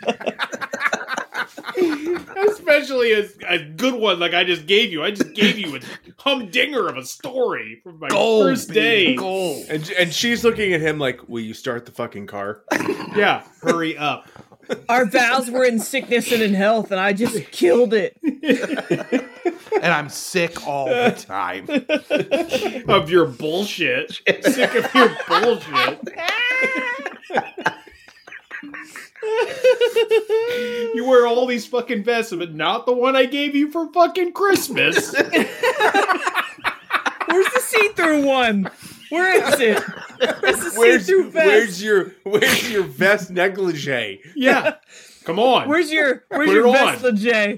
Especially a, a good one like I just gave you. I just gave you a humdinger of a story from my Gold, first day. baby, gold. And and she's looking at him like, "Will you start the fucking car?" Yeah, hurry up. Our vows were in sickness and in health, and I just killed it. And I'm sick all the time. Of your bullshit. Sick of your bullshit. You wear all these fucking vests, but not the one I gave you for fucking Christmas. Where's the see-through one? Where is it? Where's the Where's, see-through vest? where's your Where's your vest negligee? Yeah. Come on. Where's your Where's Put your it on. vest, Jay?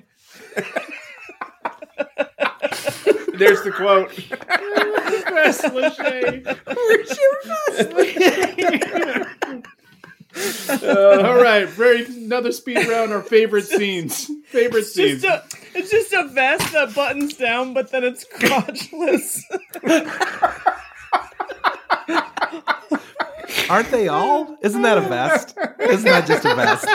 There's the quote. Vest Lachey. Where's your vest? Uh, all right, very another speed round. Our favorite scenes. Favorite It's scenes. just, a, it's just a vest that buttons down, but then it's crotchless. Aren't they all? Isn't that a vest? Isn't that just a vest?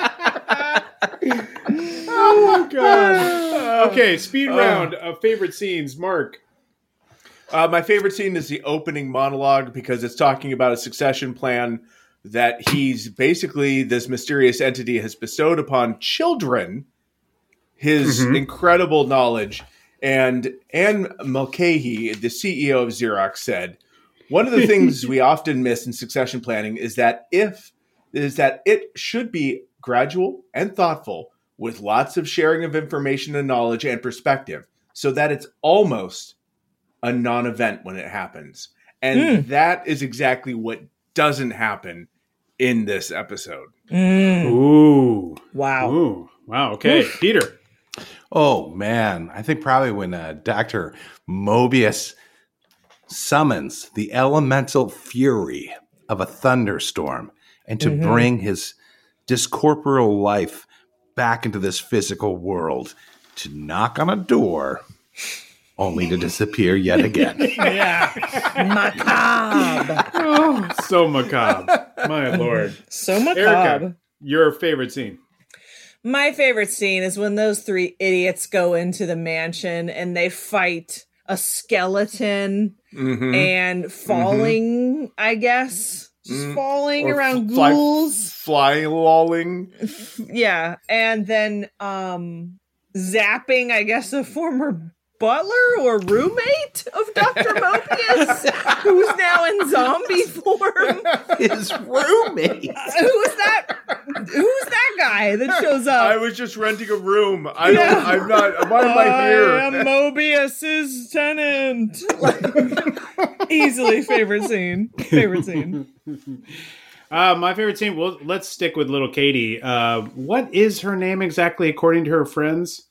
Oh god. Okay, speed round of favorite scenes. Mark. Uh, my favorite scene is the opening monologue because it's talking about a succession plan that he's basically, this mysterious entity has bestowed upon children his Mhm. incredible knowledge. And Anne Mulcahy, the C E O of Xerox, said, one of the things we often miss in succession planning is that if is that it should be gradual and thoughtful with lots of sharing of information and knowledge and perspective so that it's almost a non-event when it happens. And Mm. that is exactly what doesn't happen in this episode. Mm. Ooh. Wow. Ooh. Wow. Okay. Peter. Oh, man. I think probably when uh, Doctor Mobius summons the elemental fury of a thunderstorm and to Mhm. bring his discorporeal life back into this physical world to knock on a door only to disappear yet again. Yeah. Macabre. Oh, so macabre. My lord. So macabre. Erica, your favorite scene. My favorite scene is when those three idiots go into the mansion and they fight a skeleton Mm-hmm. and falling, I guess. Just Mm. falling Or around fly- ghouls. Fly lolling. Yeah. And then um zapping, I guess, a former butler or roommate of Doctor Mobius, who's now in zombie form. His roommate. Uh, who's that? Who's that guy that shows up? I was just renting a room. I Yeah. don't. I'm not. Why am I here? I am Mobius's tenant. Easily favorite scene. Favorite scene. Uh, my favorite scene. Well, let's stick with little Katie. Uh, what is her name exactly, according to her friends?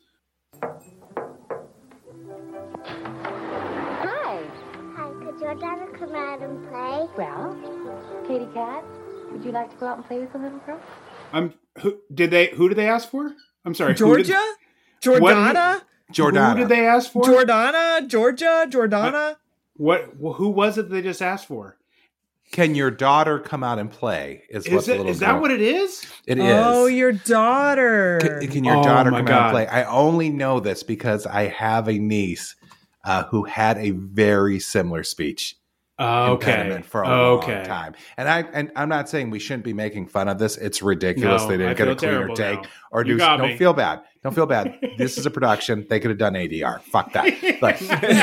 Hi. Hi, could your daughter come out and play? Well, Katie Cat, would you like to go out and play with the little girl? I'm Who did they? Who did they ask for? I'm sorry, Georgia, who did, Jordana, Jordana. Who did they ask for? Jordana, Georgia, Jordana. What? what who was it they just asked for? Can your daughter come out and play? Is, Is what the it? little Is that girl- what it is? It is. Oh, your daughter. Can, can your Oh, daughter my come out God. and play? I only know this because I have a niece uh, who had a very similar speech Uh, okay. impediment for a okay. long time. And I and I'm not saying we shouldn't be making fun of this. It's ridiculous. No, they didn't I get a feel cleaner terrible take now. or You do. got Don't me. feel bad. Don't feel bad. This is a production. They could have done A D R. Fuck that. But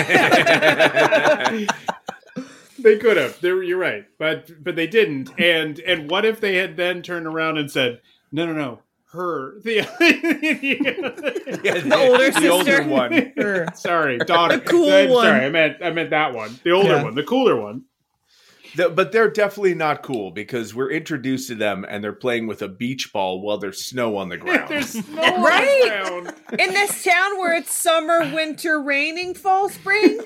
They could have. They were, you're right, but but they didn't. And and what if they had then turned around and said, "No, no, no, her, the, The older the older sister. one. Her. sorry, daughter, The cool I'm one. Sorry, I meant I meant that one, the older Yeah. one, the cooler one." The- but they're definitely not cool because we're introduced to them and they're playing with a beach ball while there's snow on the ground. There's snow Right? on the ground. In this town where it's summer, winter, raining, fall, spring.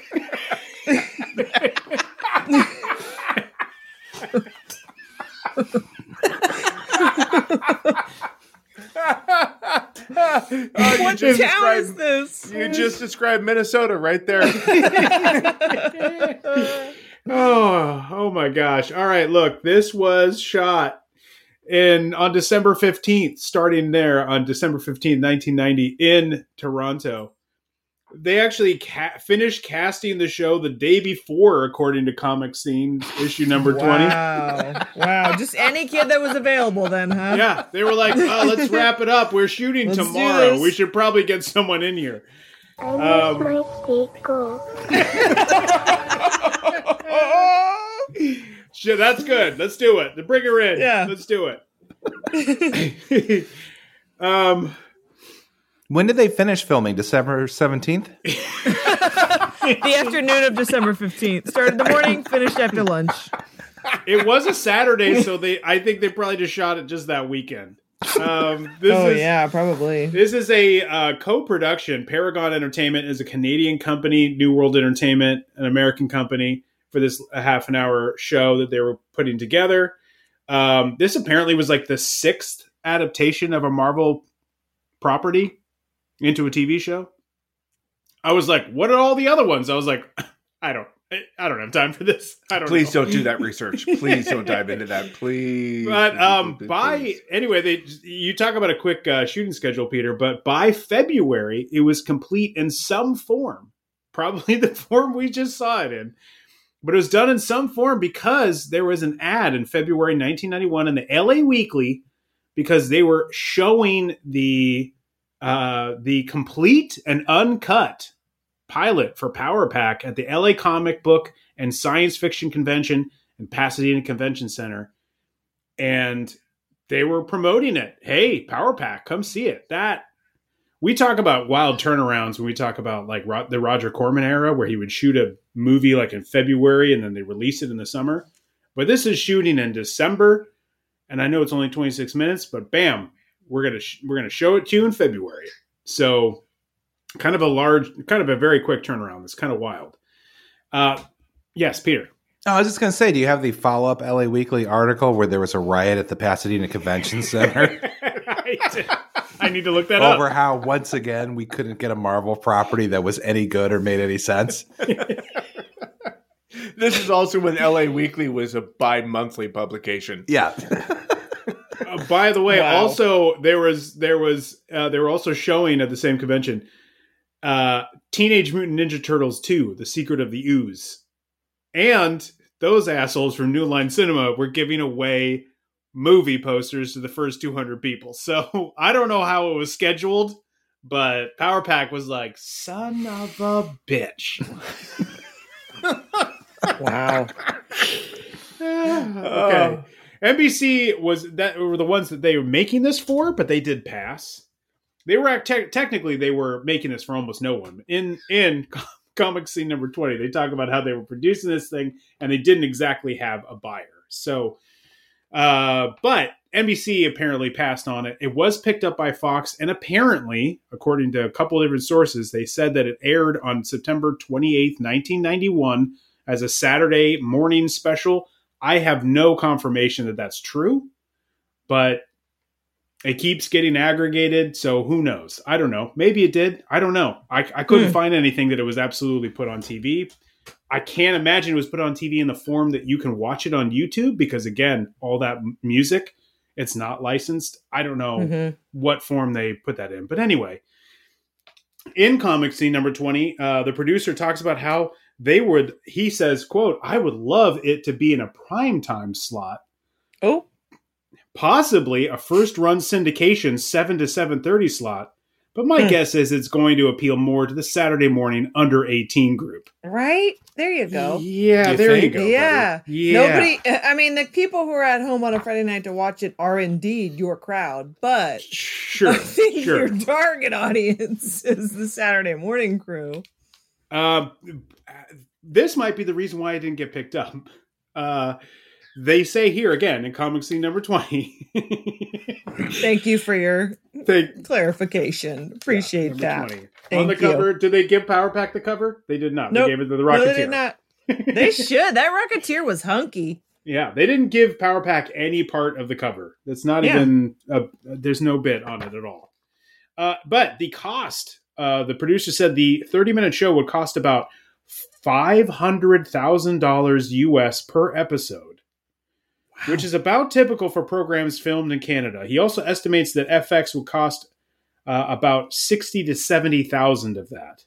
Oh, you What just town is described- this? You just described Minnesota right there. Oh, oh my gosh. All right, look, this was shot in on December fifteenth, starting there on December fifteenth, nineteen ninety in Toronto. They actually ca- finished casting the show the day before, according to Comic Scene issue number twenty. Wow. Wow. Just any kid that was available then, huh? Yeah, they were like, oh, let's wrap it up. We're shooting Let's do tomorrow. this. We should probably get someone in here. I miss Um, my steak goal. Shit, that's good. Let's do it. Bring her in. Yeah. Let's do it. um, when did they finish filming? December seventeenth? The afternoon of December fifteenth. Started in the morning, finished after lunch. it was a Saturday, so they I think they probably just shot it just that weekend. Um, this Oh, is, yeah, probably. This is a uh, co-production. Paragon Entertainment is a Canadian company. New World Entertainment, an American company, for this a half an hour show that they were putting together. Um, this apparently was like the sixth adaptation of a Marvel property into a T V show. I was like, what are all the other ones? I was like, I don't, I don't have time for this. I don't Please know. don't do that research. Please don't dive into that. Please. But Please, um, please, by please. anyway, they you talk about a quick uh, shooting schedule, Peter. But by February, it was complete in some form, probably the form we just saw it in. But it was done in some form because there was an ad in February nineteen ninety-one in the L A Weekly because they were showing the uh, the complete and uncut pilot for Power Pack at the L A Comic Book and Science Fiction Convention and Pasadena Convention Center. And they were promoting it. Hey, Power Pack, come see it. That we talk about wild turnarounds when we talk about like Ro- the Roger Corman era where he would shoot a movie like in February and then they release it in the summer. But this is shooting in December, and I know it's only twenty-six minutes, but bam, we're gonna sh- we're gonna show it to you in February. So kind of a large, kind of a very quick turnaround. It's kind of wild. Uh, yes, Peter. Oh, I was just going to say, do you have the follow-up L A Weekly article where there was a riot at the Pasadena Convention Center I, I need to look that over up. how, once again, we couldn't get a Marvel property that was any good or made any sense? This is also when L A Weekly was a bi-monthly publication. Yeah. Uh, by the way, Wow. also there was there was uh, they were also showing at the same convention uh, Teenage Mutant Ninja Turtles two: The Secret of the Ooze, and those assholes from New Line Cinema were giving away movie posters to the first two hundred people. So I don't know how it was scheduled, but Power Pack was like, "Son of a bitch." Wow. Okay. N B C was that were the ones that they were making this for, but they did pass. They were act- te- technically they were making this for almost no one. In in Comic Scene number twenty, they talk about how they were producing this thing and they didn't exactly have a buyer. So, uh, but N B C apparently passed on it. It was picked up by Fox, and apparently, according to a couple of different sources, they said that it aired on September twenty-eighth, nineteen ninety-one, as a Saturday morning special. I have no confirmation that that's true, but It keeps getting aggregated, so who knows? I don't know. Maybe it did. I don't know. I, I couldn't Hmm. find anything that it was absolutely put on T V. I can't imagine it was put on T V in the form that you can watch it on YouTube because, again, all that m- music, it's not licensed. I don't know Mhm. what form they put that in. But anyway, in Comic Scene number twenty, uh, the producer talks about how they would, he says, quote, I would love it to be in a primetime slot. Oh. Possibly a first-run syndication seven to seven thirty slot. But my Hmm. guess is it's going to appeal more to the Saturday morning under eighteen group. Right? There you go. Yeah, You there you think? go. Yeah. buddy. Yeah. Nobody, I mean, the people who are at home on a Friday night to watch it are indeed your crowd, but Sure. I think sure. your target audience is the Saturday morning crew. Um, this might be the reason why I didn't get picked up. Uh, they say here again in Comic Scene number twenty. Thank you for your they, clarification. Appreciate number that. twenty. Thank On the you. cover, did they give Power Pack the cover? They did not. Nope. They gave it to the No, Rocketeer. they did not. They should. That Rocketeer was hunky. Yeah, they didn't give Power Pack any part of the cover. That's not Yeah. even, a, there's no bit on it at all. Uh, but the cost, uh, the producer said the thirty-minute show would cost about five hundred thousand dollars U S per episode, which is about typical for programs filmed in Canada. He also estimates that F X would cost uh, about sixty to seventy thousand of that.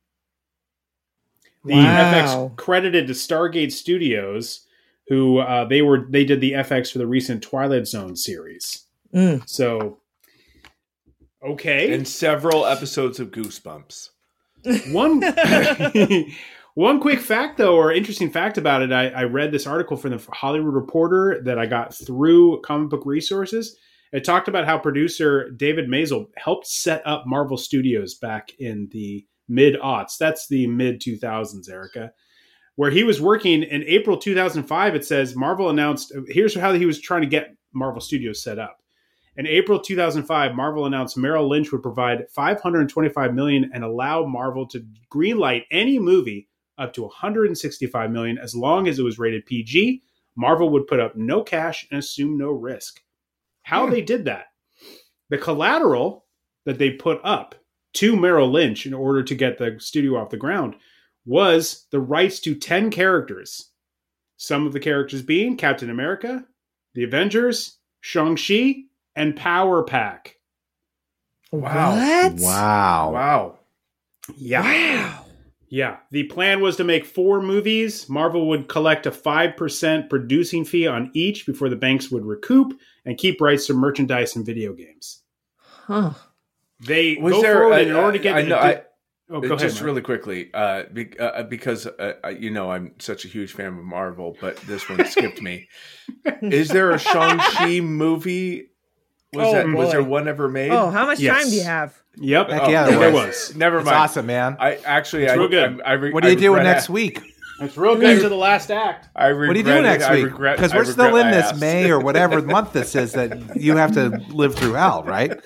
The Wow. F X credited to Stargate Studios, who uh, they were they did the F X for the recent Twilight Zone series. Mm. So, okay, And several episodes of Goosebumps. one one quick fact though, or interesting fact about it, I, I read this article from the Hollywood Reporter that I got through Comic Book Resources. It talked about how producer David Maisel helped set up Marvel Studios back in the mid-aughts. That's the mid two thousands, Erica. Where he was working in April two thousand five, it says Marvel announced, here's how he was trying to get Marvel Studios set up. In April two thousand five, Marvel announced Merrill Lynch would provide five hundred twenty-five million dollars and allow Marvel to greenlight any movie up to one hundred sixty-five million dollars as long as it was rated P G. Marvel would put up no cash and assume no risk. How they did that? The collateral that they put up to Merrill Lynch in order to get the studio off the ground was the rights to ten characters. Some of the characters being Captain America, the Avengers, Shang-Chi, and Power Pack. Wow. What? Wow. Wow. Yeah. Wow. Yeah. The plan was to make four movies. Marvel would collect a five percent producing fee on each before the banks would recoup and keep rights to merchandise and video games. Huh. They Was go there forward a- in order to get I know, I- oh, go just ahead, Mark. really quickly, uh, be, uh, because uh, uh, you know I'm such a huge fan of Marvel, but this one skipped me. Is there a Shang-Chi movie? Was Oh, that was boy. there one ever made? Oh, how much Yes. time do you have? Yep. Heck Oh, yeah, there there was. was. Never It's mind. awesome, man. I actually, It's I, real good. I, I re- What are you I doing regret next a- week? It's real good to the last act. I What are you regret doing it. next I week? regret- Because I we're regret still in I this asked. May or whatever month this is that you have to live through hell, right?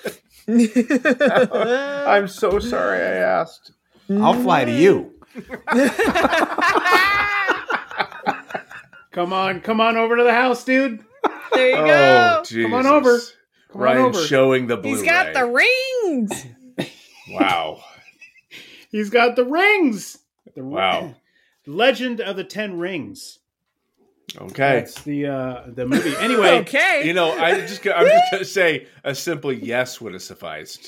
I'm so sorry I asked. I'll fly to you. Come on, come on over to the house, dude. There you Oh, go. Jesus. Come on over. Come on Ryan over. showing the Blu-ray. He's got the rings. Wow. He's got the rings. The Wow. Legend of the Ten Rings. Okay. That's the uh, the movie. Anyway, Okay. You know, I just I'm just gonna say a simple yes would have sufficed.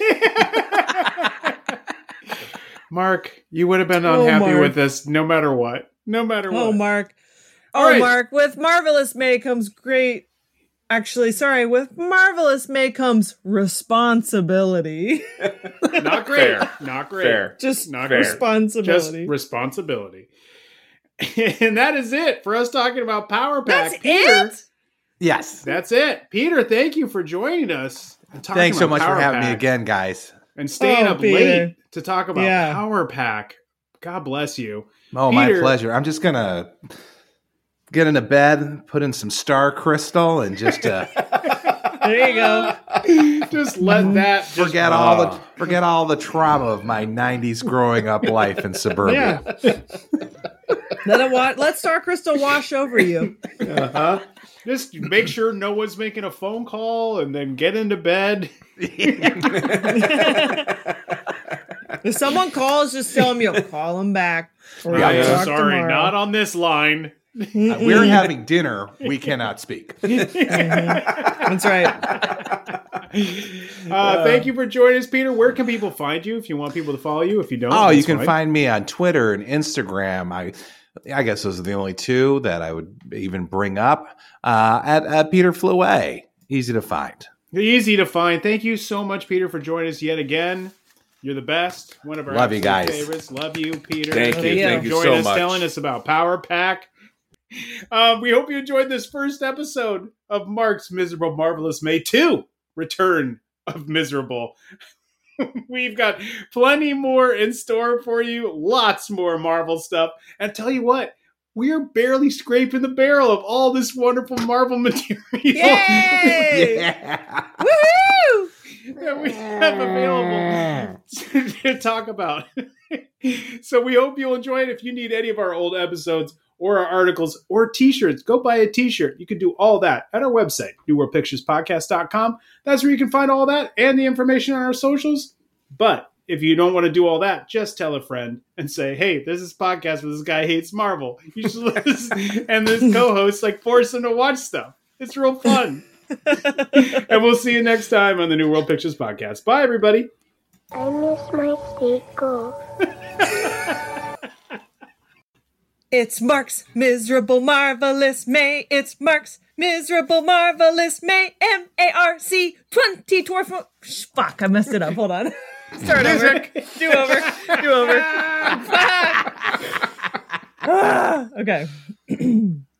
Mark, you would have been Oh, unhappy Mark. with this no matter what. No matter what. Oh, Mark. All Oh, right. Mark. With Marvelous May comes great. Actually, sorry. With Marvelous May comes responsibility. Not great. Fair. Not great. Fair. Just Not Fair. great. Just responsibility. responsibility. And that is it for us talking about Power Pack. That's Peter, it? Yes. That's it. Peter, thank you for joining us. and talking Thanks so about much Power for having me Pack again, guys. And staying Oh, up Peter. late to talk about Yeah. Power Pack. God bless you. Oh, Peter- my pleasure. I'm just going to get into bed, put in some Star Crystal, and just uh, There you go. Just let that just forget all the forget all the trauma of my nineties growing up life in suburbia. Yeah. Let it wa- let Star Crystal wash over you. Uh-huh. Just make sure no one's making a phone call and then get into bed. If someone calls, just tell them you'll call them back. Or I you'll am talk sorry, tomorrow. not on this line. Uh, we're having dinner. We cannot speak. That's right. Uh, thank you for joining us, Peter. Where can people find you if you want people to follow you? If you don't, Oh, you that's can fine. find me on Twitter and Instagram. I I guess those are the only two that I would even bring up. Uh, at, at Peter Flouet. Easy to find. Easy to find. Thank you so much, Peter, for joining us yet again. You're the best. One of our Love you absolute guys. favorites. Love you, Peter. Thank you. for Thank you joining so us, much. telling us about Power Pack. Um, we hope you enjoyed this first episode of Mark's Miserable Marvelous May two Return of Miserable. We've got plenty more in store for you. Lots more Marvel stuff. And tell you what, we're barely scraping the barrel of all this wonderful Marvel material. Yay! Yeah. Woohoo! That we have available to, to talk about. So we hope you'll enjoy it. If you need any of our old episodes or our articles or t-shirts, go buy a t-shirt. You can do all that at our website, new world pictures podcast dot com. That's where you can find all that and the information on our socials. But if you don't want to do all that, just tell a friend and say, hey, there's this podcast where this guy hates Marvel. You should listen. And this co-host like force him to watch stuff. It's real fun. And we'll see you next time on the New World Pictures Podcast. Bye, everybody. I miss my sequel. It's Mark's Miserable Marvelous May. It's Mark's Miserable Marvelous May. M A R C twenty twenty-four. Fuck, I messed it up. Hold on. Start over. Do over. Do over. Ah, okay.